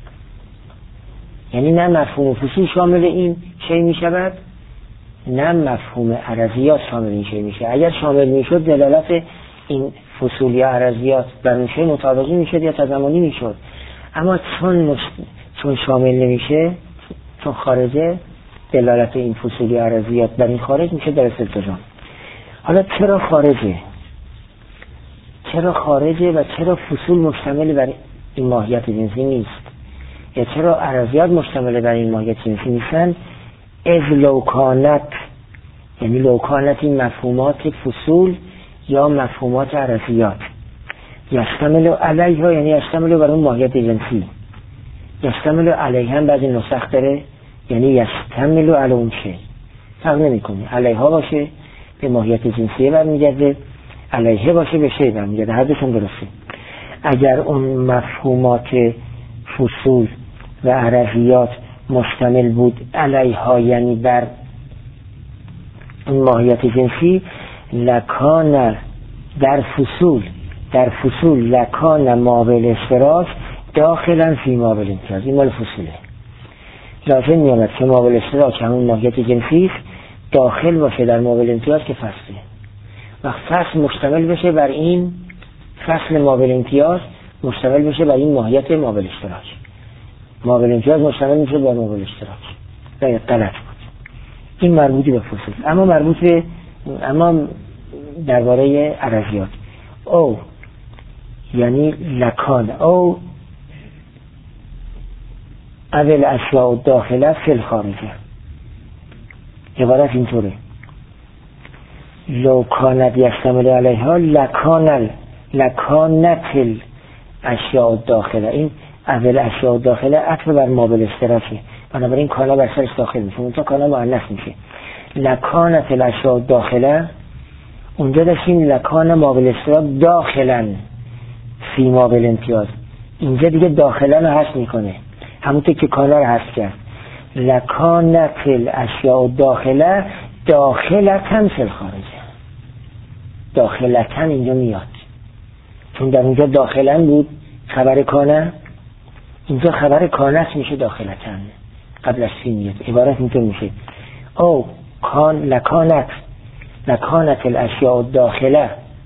یعنی نه مفهوم فصول شامل این شیء می شود نه مفهوم عرضیات شامل این شیء می شود. اگر شامل می شد دلالت این فصول یا عرضیات بر اون شیء مطابقی می شد یا تضمنی می شد، اما چون مش... چون شامل نمیشه، چون خارجه، دلالت این فصول یا عرضیات بر این خارج میشه در التزام. حالا چرا خارجه؟ چرا خارجه و چرا فصول مشتمل بر این ماهیت جنسی نیست؟ یا چرا عرضیات مشتمل بر این ماهیت جنسی نیستن؟ اذ لوکانت یعنی لوکانت این مفهومات فصول یا مفهومات عرضیات یشتمل علیها یعنی یشتمل بر اون ماهیت جنسی، یشتمل علیها بعضی نسخ داره یعنی یشتمل علی اون شی، فرق نمی کنه علیها باشه به ماهیت جنسیه برمیگرده، علیه باشه به شی برمیگرده، هر دوشون درسته. اگر اون مفهومات فصول و عرضیات مشتمل بود علیها یعنی بر اون ماهیت جنسی، لکان در فصول در فصول لکان مابل اشتراک داخلا فی مابل امتیاز. این مال فصوله، لازم میامد که مابل اشتراک همون ماهیت جنسی است داخل باشه در مابل امتیاز که فصله، و فصل مشتمل بشه بر این فصل مابل امتیاز مشتمل بشه بر این ماهیت مابل اشتراک، مابل امتیاز مشتمل میشه بر مابل اشتراک. نه غلط بود، این مربوطی به فصول. اما مربوط به اما درباره عرضیات او یعنی لکان او اول اشیاء داخله فی الخارجه، عبارت اینطوره: لو کانت یشتمل علیها لکانل لکانت اشیاء داخله. این اول اشیاء داخله عطف بر مابل اشتراکه، بنابراین کانا بر سرش داخل میشه، اونجا کانا مؤنث میشه. لکانت الاشیاء داخله، اونجا داشتیم لکان مابل اشتراک داخلا فی مابل امتیاز، اینجا دیگه داخلا رو حذف میکنه، همونطور که کانا رو حذف کرد. لکانت الاشیاء داخله داخلتن فی الخارجه، داخلتن اینجا میاد چون در اونجا داخلا بود خبر کانه، اینجا خبر کانه میشه داخلتن، قبل از فی میاد. عبارت اینطور میشه: او کان لکانت لکانت الاشیاء داخله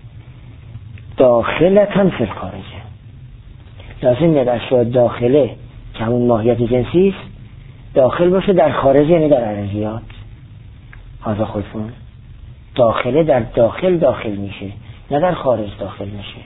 داخلتن فی الخارجه. لازم میاد اشیاء داخله که همون ماهیت جنسی است داخل باشه در خارج، یعنی در عرضیات. حاضر خودتون داخله در داخل داخل میشه، نه در خارج داخل میشه.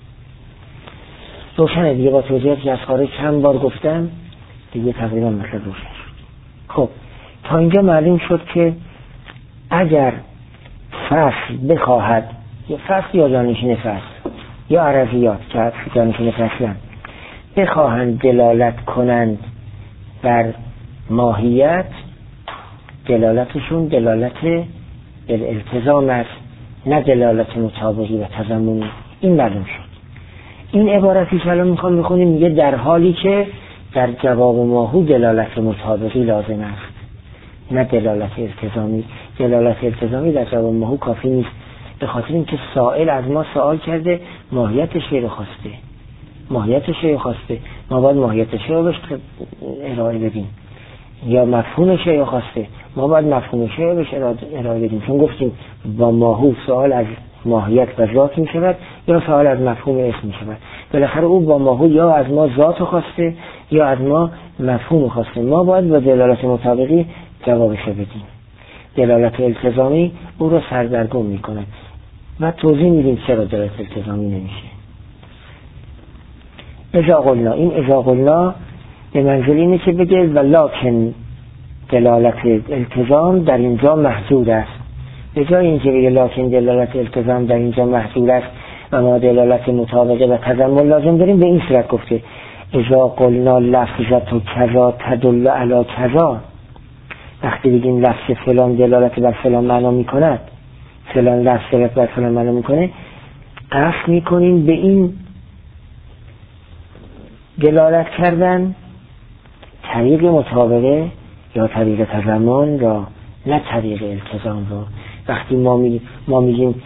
روشنه دیگه، با توضیحاتی که از خارج چند بار گفتم دیگه تقریبا مثل روشن شد. خب تا اینجا معلوم شد که اگر فصل بخواهد، یا فصل یا جانشین فصل یا عرضیات که جانشین فصلن، بخواهند دلالت کنند بر ماهیت، دلالتشون دلالت الالتزام است، نه دلالت مطابقی و تضمنی. این معلوم شد. این عبارتی که الان میخوام میخونیم میگه در حالی که در جواب ماهو دلالت مطابقی لازم است، نه دلالت التزامی. دلالت التزامی در جواب ماهو کافی نیست، به خاطر اینکه سائل از ما سوال کرده ماهیت شی رو خواسته، ماهیت شی رو خواسته، ما باید ماهیت شی رو بهش ارائه بدیم، یا مفهوم شی رو خواسته، ما باید مفهوم شی رو بهش ارائه بدیم. چون گفتیم با ماهو سوال از ماهیت و ذات می شود یا سوال از مفهوم اسم می شود. بالاخره او با ماهو یا از ما ذات خواسته یا از ما مفهوم خواسته، ما باید با دلالت مطابقی جوابش بدیم. دلالت التزامی او رو سردرگم می کند و توضیح میدیم چرا دلالت التزامی نمیشه. اذا قلنا، این اذا قلنا به منزل اینه که بگه ولکن دلالت التزام در اینجا محدود است. به جای اینکه بگه لکن دلالت التزام در اینجا محدود است و ما دلالت مطابقه و تضمن لازم داریم، به این صورت گفته اذا قلنا لفظت و کذا تدل علی کذا. وقتی بگیم لفظ فلان دلالت بر فلان معنا میکند، فلان لفظ دلالت بر فلان معنا میکنه، قصد میکنیم به این دلالت کردن طریق مطابقه یا طریق تضمن را، نه طریق التزام رو. وقتی ما می ما میگیم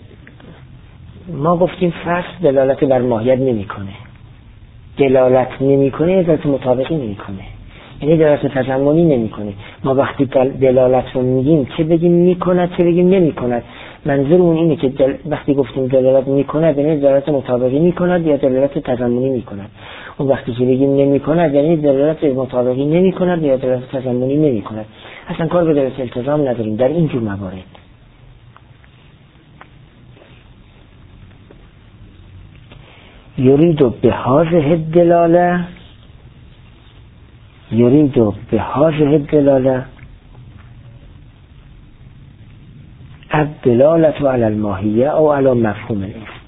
ما گفتیم فصل دلالت بر ماهیت نمیکنه، دلالت نمیکنه دلالت مطابقی نمیکنه، یعنی دلالت تضمنی نمیکنه. ما وقتی دلالت رو میگیم چه بگیم میکند چه بگیم نمیکند، منظورمون اینه که دل... وقتی گفتیم دلالت میکند یعنی دلالت مطابقی میکند یا دلالت تضمنی میکند. اون وقتی که بگیم نمیکند یعنی دلالت مطابقی نمیکند یا دلالت تضمنی نمیکند. اصلا کار به دلالت التزام نداریم در این جور موارد. یرید به هذه الدلاله یرید به هذه الدلاله الدلالت علی الماهیه او علی مفهوم الاسم.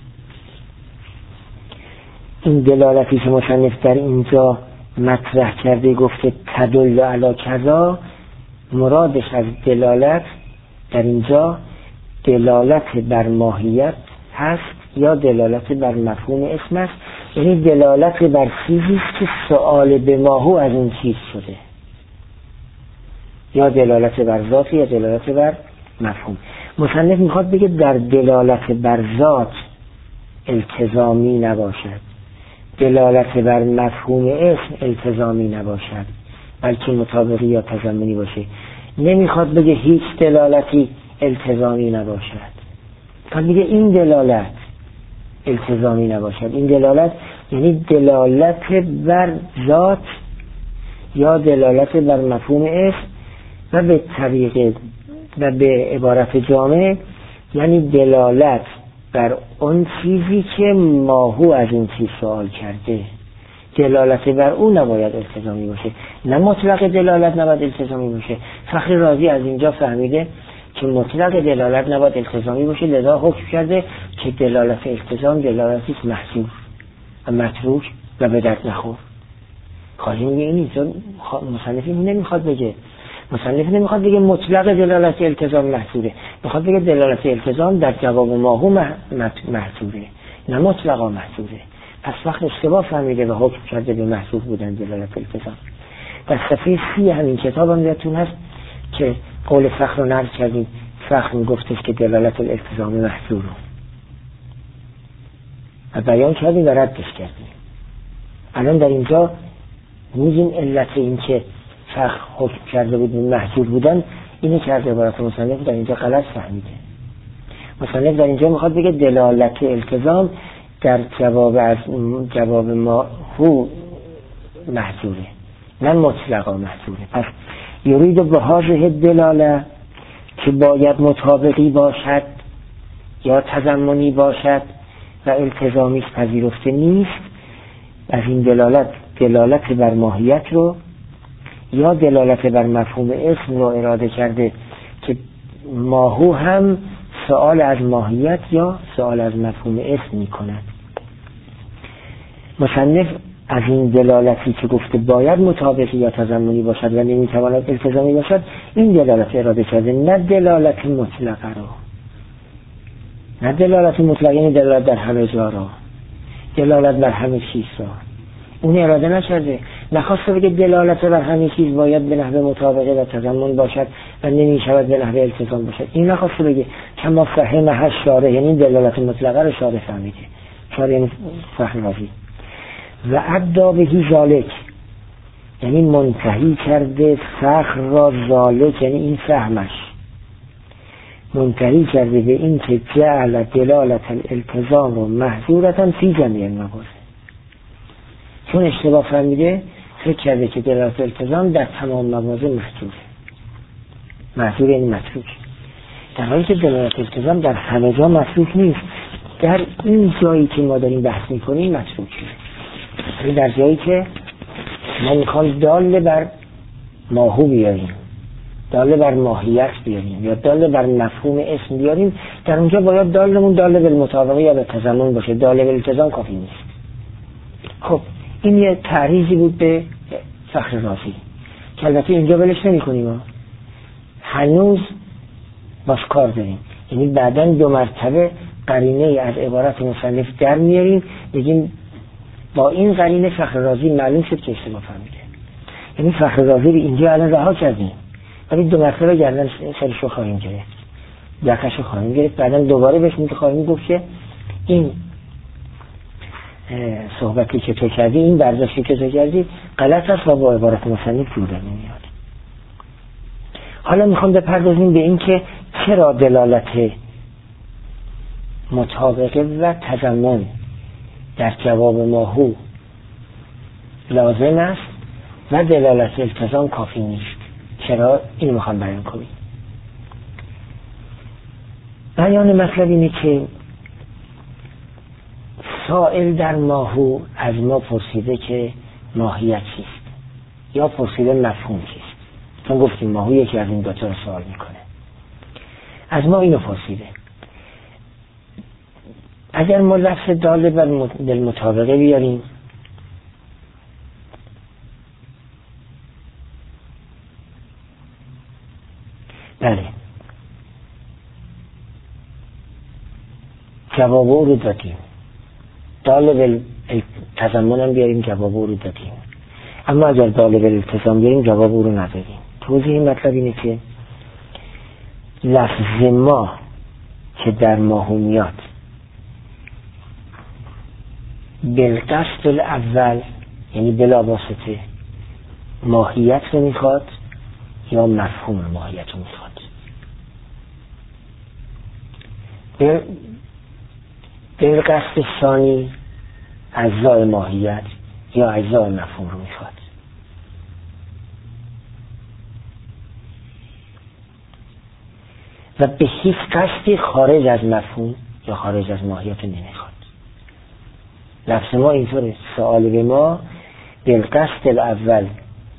این دلالتی که مصنف در اینجا مطرح کرده گفته تدل علی کذا، مرادش از دلالت در اینجا دلالت بر ماهیت هست یا دلالت بر مفهوم اسم است، یعنی دلالت بر چیزی که سؤال به ماهو از این چیز شده، یا دلالت بر ذات یا دلالت بر مفهوم. مصنف میخواد بگه در دلالت بر ذات التزامی نباشد، دلالت بر مفهوم اسم التزامی نباشد، بلکه مطابقی یا تضمنی باشه. نمیخواد بگه هیچ دلالتی التزامی نباشد، میخواد بگه این دلالت التزامی نباشد. این دلالت یعنی دلالت بر ذات یا دلالت بر مفهوم اسم و به طریق و به عبارت جامع یعنی دلالت بر اون چیزی که ماهو از این چیز سوال کرده. دلالت بر اون نباید التزامی باشه، نه مطلق دلالت نباید التزامی باشه. فخری رازی از اینجا فهمیده که مطلق دلالت نباید التزامی باشه، لذا حکم کرده که دلالت التزام دلالتی است محظور و متروک و به درد نخور. خالی میگه این نیست، مصنف این نمیخواد بگه، مصنف نمیخواد بگه مطلق دلالت التزام محظوره، میخواد بگه دلالت التزام در جواب ماهو محظوره نه مطلقا محظوره. پس وقت اشتباه فهمیده و حکم کرده به محظور بودن دلالت التزام. در صفحه سی همین کتاب هم یادتون هست که قول فخر رو نقل کردیم. فخر میگفتش که دلالت الالتزام محظور رو و بیان کردیم و ردش کردیم. الان در اینجا میگیم علت این که فخر حکم کرده بود محظور بودن اینه که از عبارت مصنف در اینجا غلط فهمیده. مصنف در اینجا میخواد بگه دلالت التزام در جواب از جواب ما هو محظوره نه مطلقا محظوره. پس یرید به هذه دلاله که باید مطابقی باشد یا تضمنی باشد و التزامی پذیرفته نیست، از این دلالت دلالت بر ماهیت رو یا دلالت بر مفهوم اسم رو اراده کرده که ماهو هم سوال از ماهیت یا سوال از مفهوم اسم می کند. مصنف از این دلالتی که گفته باید مطابقی یا تضمنی باشد و نمیتواند التزامی باشد این دلالت اراده کرده، نه دلالت مطلقه رو، نه دلالت مطلقه یعنی دلالت در همه جا را، دلالت بر همه چیز را اون اراده نشده. نخواسته بگه دلالت بر همه چیز باید به نحو مطابقه و تضمن باشد و نمی شود به نحو التزام باشد. این نخواسته بگه کما فهمه شارع، یعنی دلالت مطلقه رو شارع فهمیده، شارع یعنی فهم رازی. و ابدا بهی ذالک یعنی منتهی کرده فخر را، ذالک یعنی این فهمش منتهی کرده به این که جعل دلالت الالتزام و محظورتا فی جمیع المواضع. چون اشتباه فهمیده فکر کرده که دلالت التزام در تمام مواضع محظوره، محظور یعنی متروک، در حالی که دلالت التزام در همه جا متروک نیست، در این جایی که ما داریم بحث میکنیم متروکه. یعنی در جایی که ما میخوام دال بر ماهو بیاریم، دال بر ماهیت بیاریم یا دال بر مفهوم اسم بیاریم، در اونجا باید دالمون دال بالمطابقه یا به تضمن باشه، دال بالالتزام کافی نیست. خب این یه تعریضی بود به فخر رازی که البته اینجا ولش نمی کنیم، هنوز باش کار داریم. یعنی بعداً دو مرتبه قرینه از عبارت مصنف در میاریم، بگیم با این قرینه فخر رازی معلوم شد که اشتباه فهمیده. یعنی فخر رازی رو اینجا الان رها کردیم، ولی دو مرتبه گردن سرشو خواهیم گرفت، یکشو خواهیم گرفت، بعداً دوباره بهش میگه خواهیم گفت که این صحبتی که تو کردی، این برداشتی که تو کردی غلط است و با عبارت مصنف جور نمیاد. حالا میخوام بپردازیم به این که چرا دلالت مطابقه و تضمن در جواب ماهو لازم است و دلالت التزام کافی نیست. چرا؟ این میخوام بیان کنیم. بیان مطلب اینه که سائل در ماهو از ما پرسیده که ماهیت چیست یا پرسیده مفهوم چیست، چون گفتیم ماهو یکی از این دو تا رو سوال میکنه. از ما اینو پرسیده. اگر ما لفظ دال بر مطابقه بیاریم، بله جواب او رو دادیم، دال بر تضمن هم بیاریم جواب او رو دادیم، اما اگر دال بر التزام بیاریم جواب او رو نداریم. توضیح مطلب اینه که لفظ ما که در ماهو میاد بالقصد الاول یعنی بلا واسطه ماهیت رو میخواد یا مفهوم ماهیت رو میخواد. در قصد ثانی اجزای ماهیت یا اجزای مفهوم رو میخواد. و به هیچ قصدی خارج از مفهوم یا خارج از ماهیت نمیخواد. لفظ ما اینطوره، سؤال به ما بالقصد الاول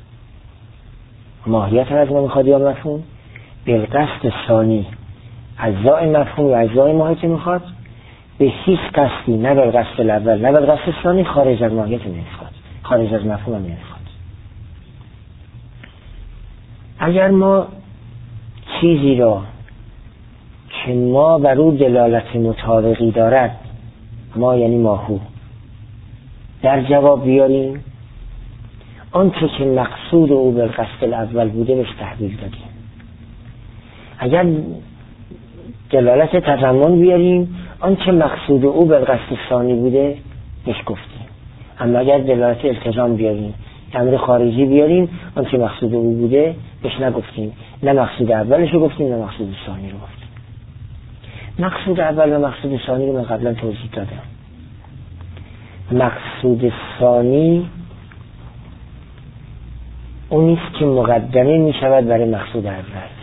ماهیت از ما میخواد یا مفهوم، بالقصد ثانی اجزای مفهوم یا اجزای ماهیت میخواد، به هیچ قصدی نه بالقصد الاول نه بالقصد ثانی خارج از ماهیت نمیخواد، خارج از مفهوم هم نمیخواد. اگر ما چیزی را که ما بر او دلالت مطابقی دارد، ما یعنی ماهو، در جواب بیاریم، آنچه که مقصود او بالقصد الاول بوده بهش تحویل دادیم. اگر دلالت تضمن بیاریم، آنچه مقصود او بالقصد ثانی بوده بهش گفتیم. اما اگر دلالت التزام بیاریم، امر خارجی بیاریم، آنچه مقصود او بوده بهش نگفتیم، نه مقصود اولش رو گفتیم نه مقصود ثانی رو گفتیم. مقصود اول و مقصود ثانی رو من قبلا توضیح دادم. مقصود ثانی اونیست که مقدمه می شود برای مقصود اول.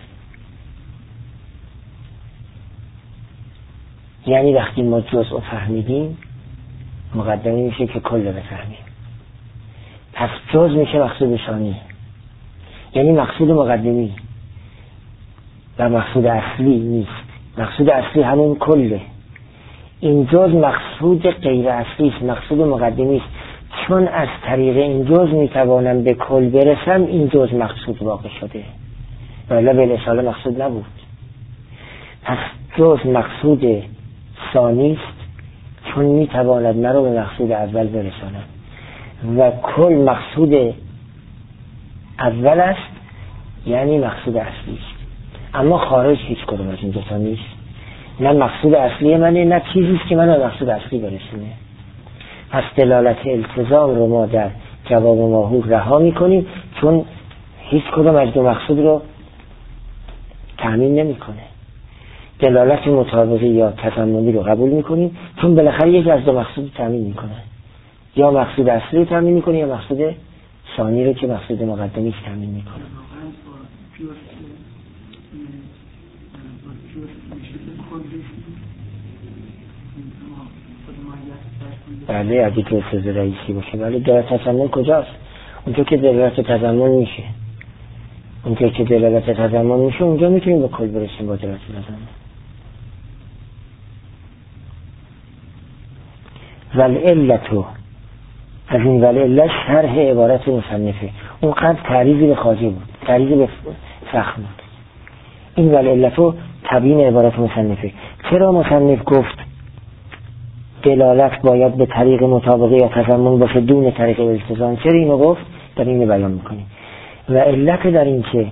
یعنی وقتی ما جزء فهمیدیم مقدمه میشه که کل بفهمیم. پس جز میشه مقصود ثانی، یعنی مقصود مقدمی و مقصود اصلی نیست. مقصود اصلی همون کله. این جز مقصود غیر اصلی است، مقصود مقدمی است. چون از طریق این جز میتوانم به کل برسم، این جز مقصود واقع شده، ولی به اصاله مقصود نبود. پس جز مقصود ثانی است چون میتواند مرا به مقصود اول برساند و کل مقصود اول است، یعنی مقصود اصلی است. اما خارج هیچ کدوم از این دوتا نیست. نه مقصود اصلی منه نه چیزی است که منو به مقصود اصلی برسونه. پس دلالت التزام رو ما در جواب ماهو رها میکنیم، چون هیچ کدوم از دو مقصود رو تأمین نمیکنه. دلالت مطابقی یا تضمنی رو قبول میکنیم، چون بالاخره یکی از دو مقصود تأمین میکنه. یا مقصود اصلی رو تأمین میکنه یا مقصود ثانی رو که مقصود مقدمی تأمین میکنه. بله اگه جزء رئیسی باشه. ولی دلالت تضمن کجاست؟ اونجا که دلالت تضمن میشه، اونجا که دلالت تضمن میشه اونجا میتونیم به کل برسیم با دلالت تضمن. والعلتو از این والعلت شرح عبارت مصنفه. اون قبل تعریضی به خاجه بود، تعریضی به فخم بود. این والعلتو تبیین عبارت مصنفه. چرا مصنف گفت دلالت باید به طریق مطابقه یا تضمن باشه دون طریق التزام؟ چرا اینو گفت؟ در این بیان میکنیم. و علت در این که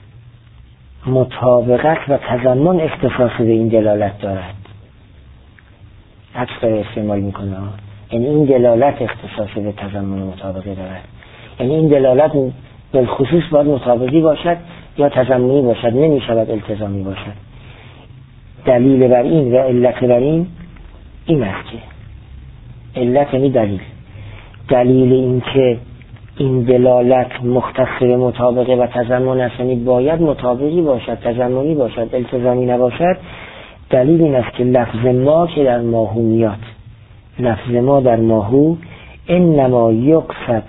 مطابقت و تضمن اختصاص به این دلالت دارد، عکس داره استعمال میکنه، یعنی این دلالت اختصاص به تضمن و مطابقه دارد، یعنی این دلالت بالخصوص باید مطابقی باشد یا تضمنی باشد، نمیشود التزامی باشد. دلیل بر این و علت بر این این است که علت یعنی دلیل دلیل این که این دلالت مختص به مطابقه و تضمن است، یعنی باید مطابقی باشد، تضمنی باشد، التزامی نباشد. دلیل این است که لفظ ما که در ماهو میاد، لفظ ما در ماهو انما یقصد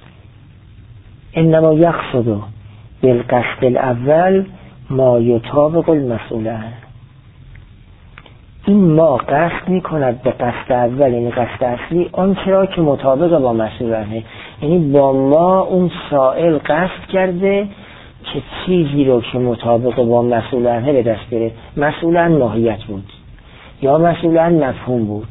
انما یقصد بالقصد الاول ما یطابق المسئول عنه. این ما قصد می کند به قصد اول، یعنی قصد اصلی، آنچه را که مطابق با مسئول عنه، یعنی با ما اون سائل قصد کرده که چیزی رو که مطابق با مسئول عنه به دست بیاره. مسئول عنه ماهیت بود یا مسئول عنه مفهوم بود.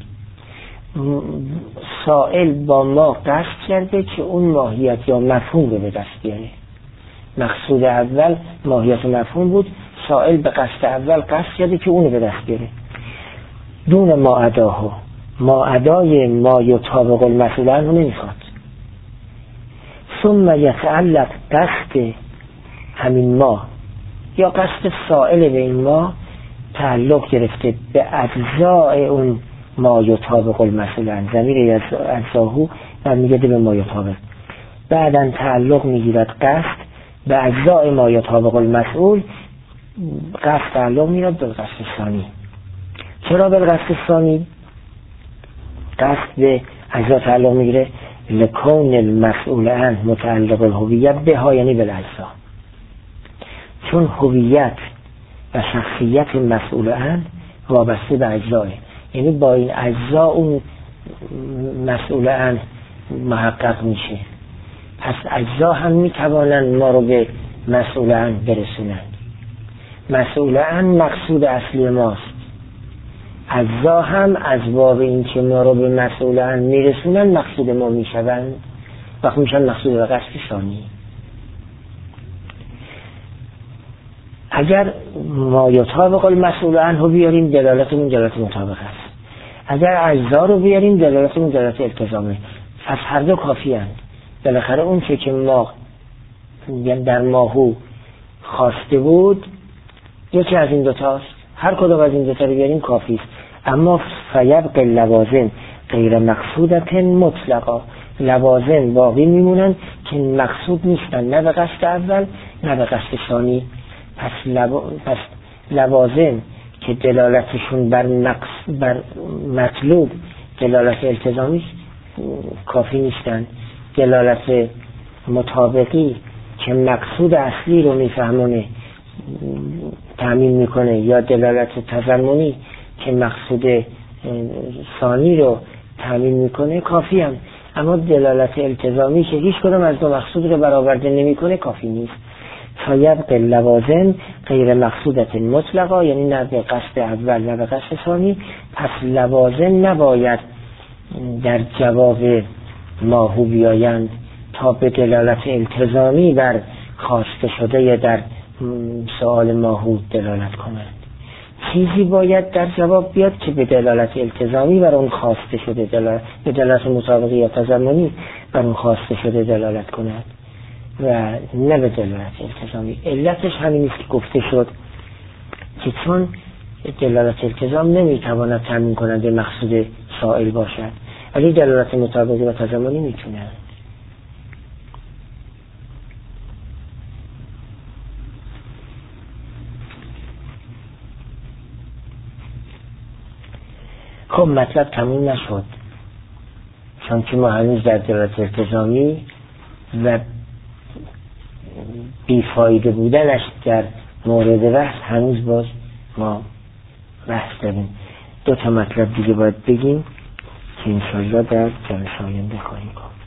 سائل با ما قصد کرده که اون ماهیت یا مفهوم رو به دست بیاره. مقصود اول ماهیت و مفهوم بود، سائل به قصد اول قصد کرده که اون رو به دست بیاره. دون ما اداهو، ما ادای ما یطابق المسئول عنه نمیخواد. ثم یتعلق قصد همین ما یا قصد سائل به این ما تعلق گرفته به اجزاء اون ما یطابق المسئول ضمیر اجزاهو برمیگرده به ما یطابق. بعداً تعلق میگیرد قصد به اجزای ما یطابق المسئول، قصد تعلق میگیرد به قصد ثانی. چرا به قصد ثانی قصد به اجزا تعلق میگیره؟ لکون المسئول عنه متعلق الهویت بها، یعنی بالاجزا، چون هویت و شخصیت مسئول عنه وابسته به اجزاه، یعنی با این اجزا اون مسئول عنه محقق میشه. پس اجزا هم میتوانند ما رو به مسئول عنه برسونند. مسئول عنه مقصود اصلی ماست، اجزا هم از باب این که ما رو به مسئول عنه میرسونند مقصود ما میشوند، وقت میشن مقصود و قصد ثانی. اگر ما یطابق المسئول عنه رو بیاریم دلالتمون دلالت مطابق است، اگر اجزا رو بیاریم دلالتمون دلالت التزامه. از هر دو کافی هست. بالاخره اون چه که ما در ماهو خواسته بود یکی از این دوتاست، هر کدوم از این دوتا رو بیاریم کافی است. اما فیبق لوازم غیر مقصودت مطلقا، لوازم باقی میمونن که مقصود نیستن، نه به قصد اول نه به قصد ثانی. پس, لب... پس لوازم که دلالتشون بر نقص بر مطلوب دلالت التزامی کافی نیستن. دلالت مطابقی که مقصود اصلی رو میفهمونه تامین میکنه، یا دلالت تضمنی که مقصود ثانی رو تامین میکنه کافی هم. اما دلالت التزامی که هیچ کدوم از دو مقصود رو برآورده نمیکنه کافی نیست. فیبق لوازم غیر مقصودت مطلقا، یعنی نه به قصد اول نه به قصد ثانی. پس لوازم نباید در جواب ماهو بیایند تا به دلالت التزامی بر خواسته شده یا در سوال ماهو دلالت کنند. چیزی باید در جواب بیاد که به دلالت التزامی بر اون خواسته شده دلالت، به دلالت مطابقی یا تضمنی بر اون خواسته شده دلالت کند و نه به دلالت التزامی. علتش همین است که گفته شد که چون دلالت التزام نمیتواند تامین کننده مقصود سائل باشد، ولی دلالت مطابقی و تضمنی میتونه. خب مطلب تموم نشد، چون که ما هنوز در دلالت التزامی و بیفایده بودنش در مورد بحث هنوز باز ما بحث داریم. دو تا مطلب دیگه باید بگیم که انشاءالله در جلسه آینده خواهیم گفت.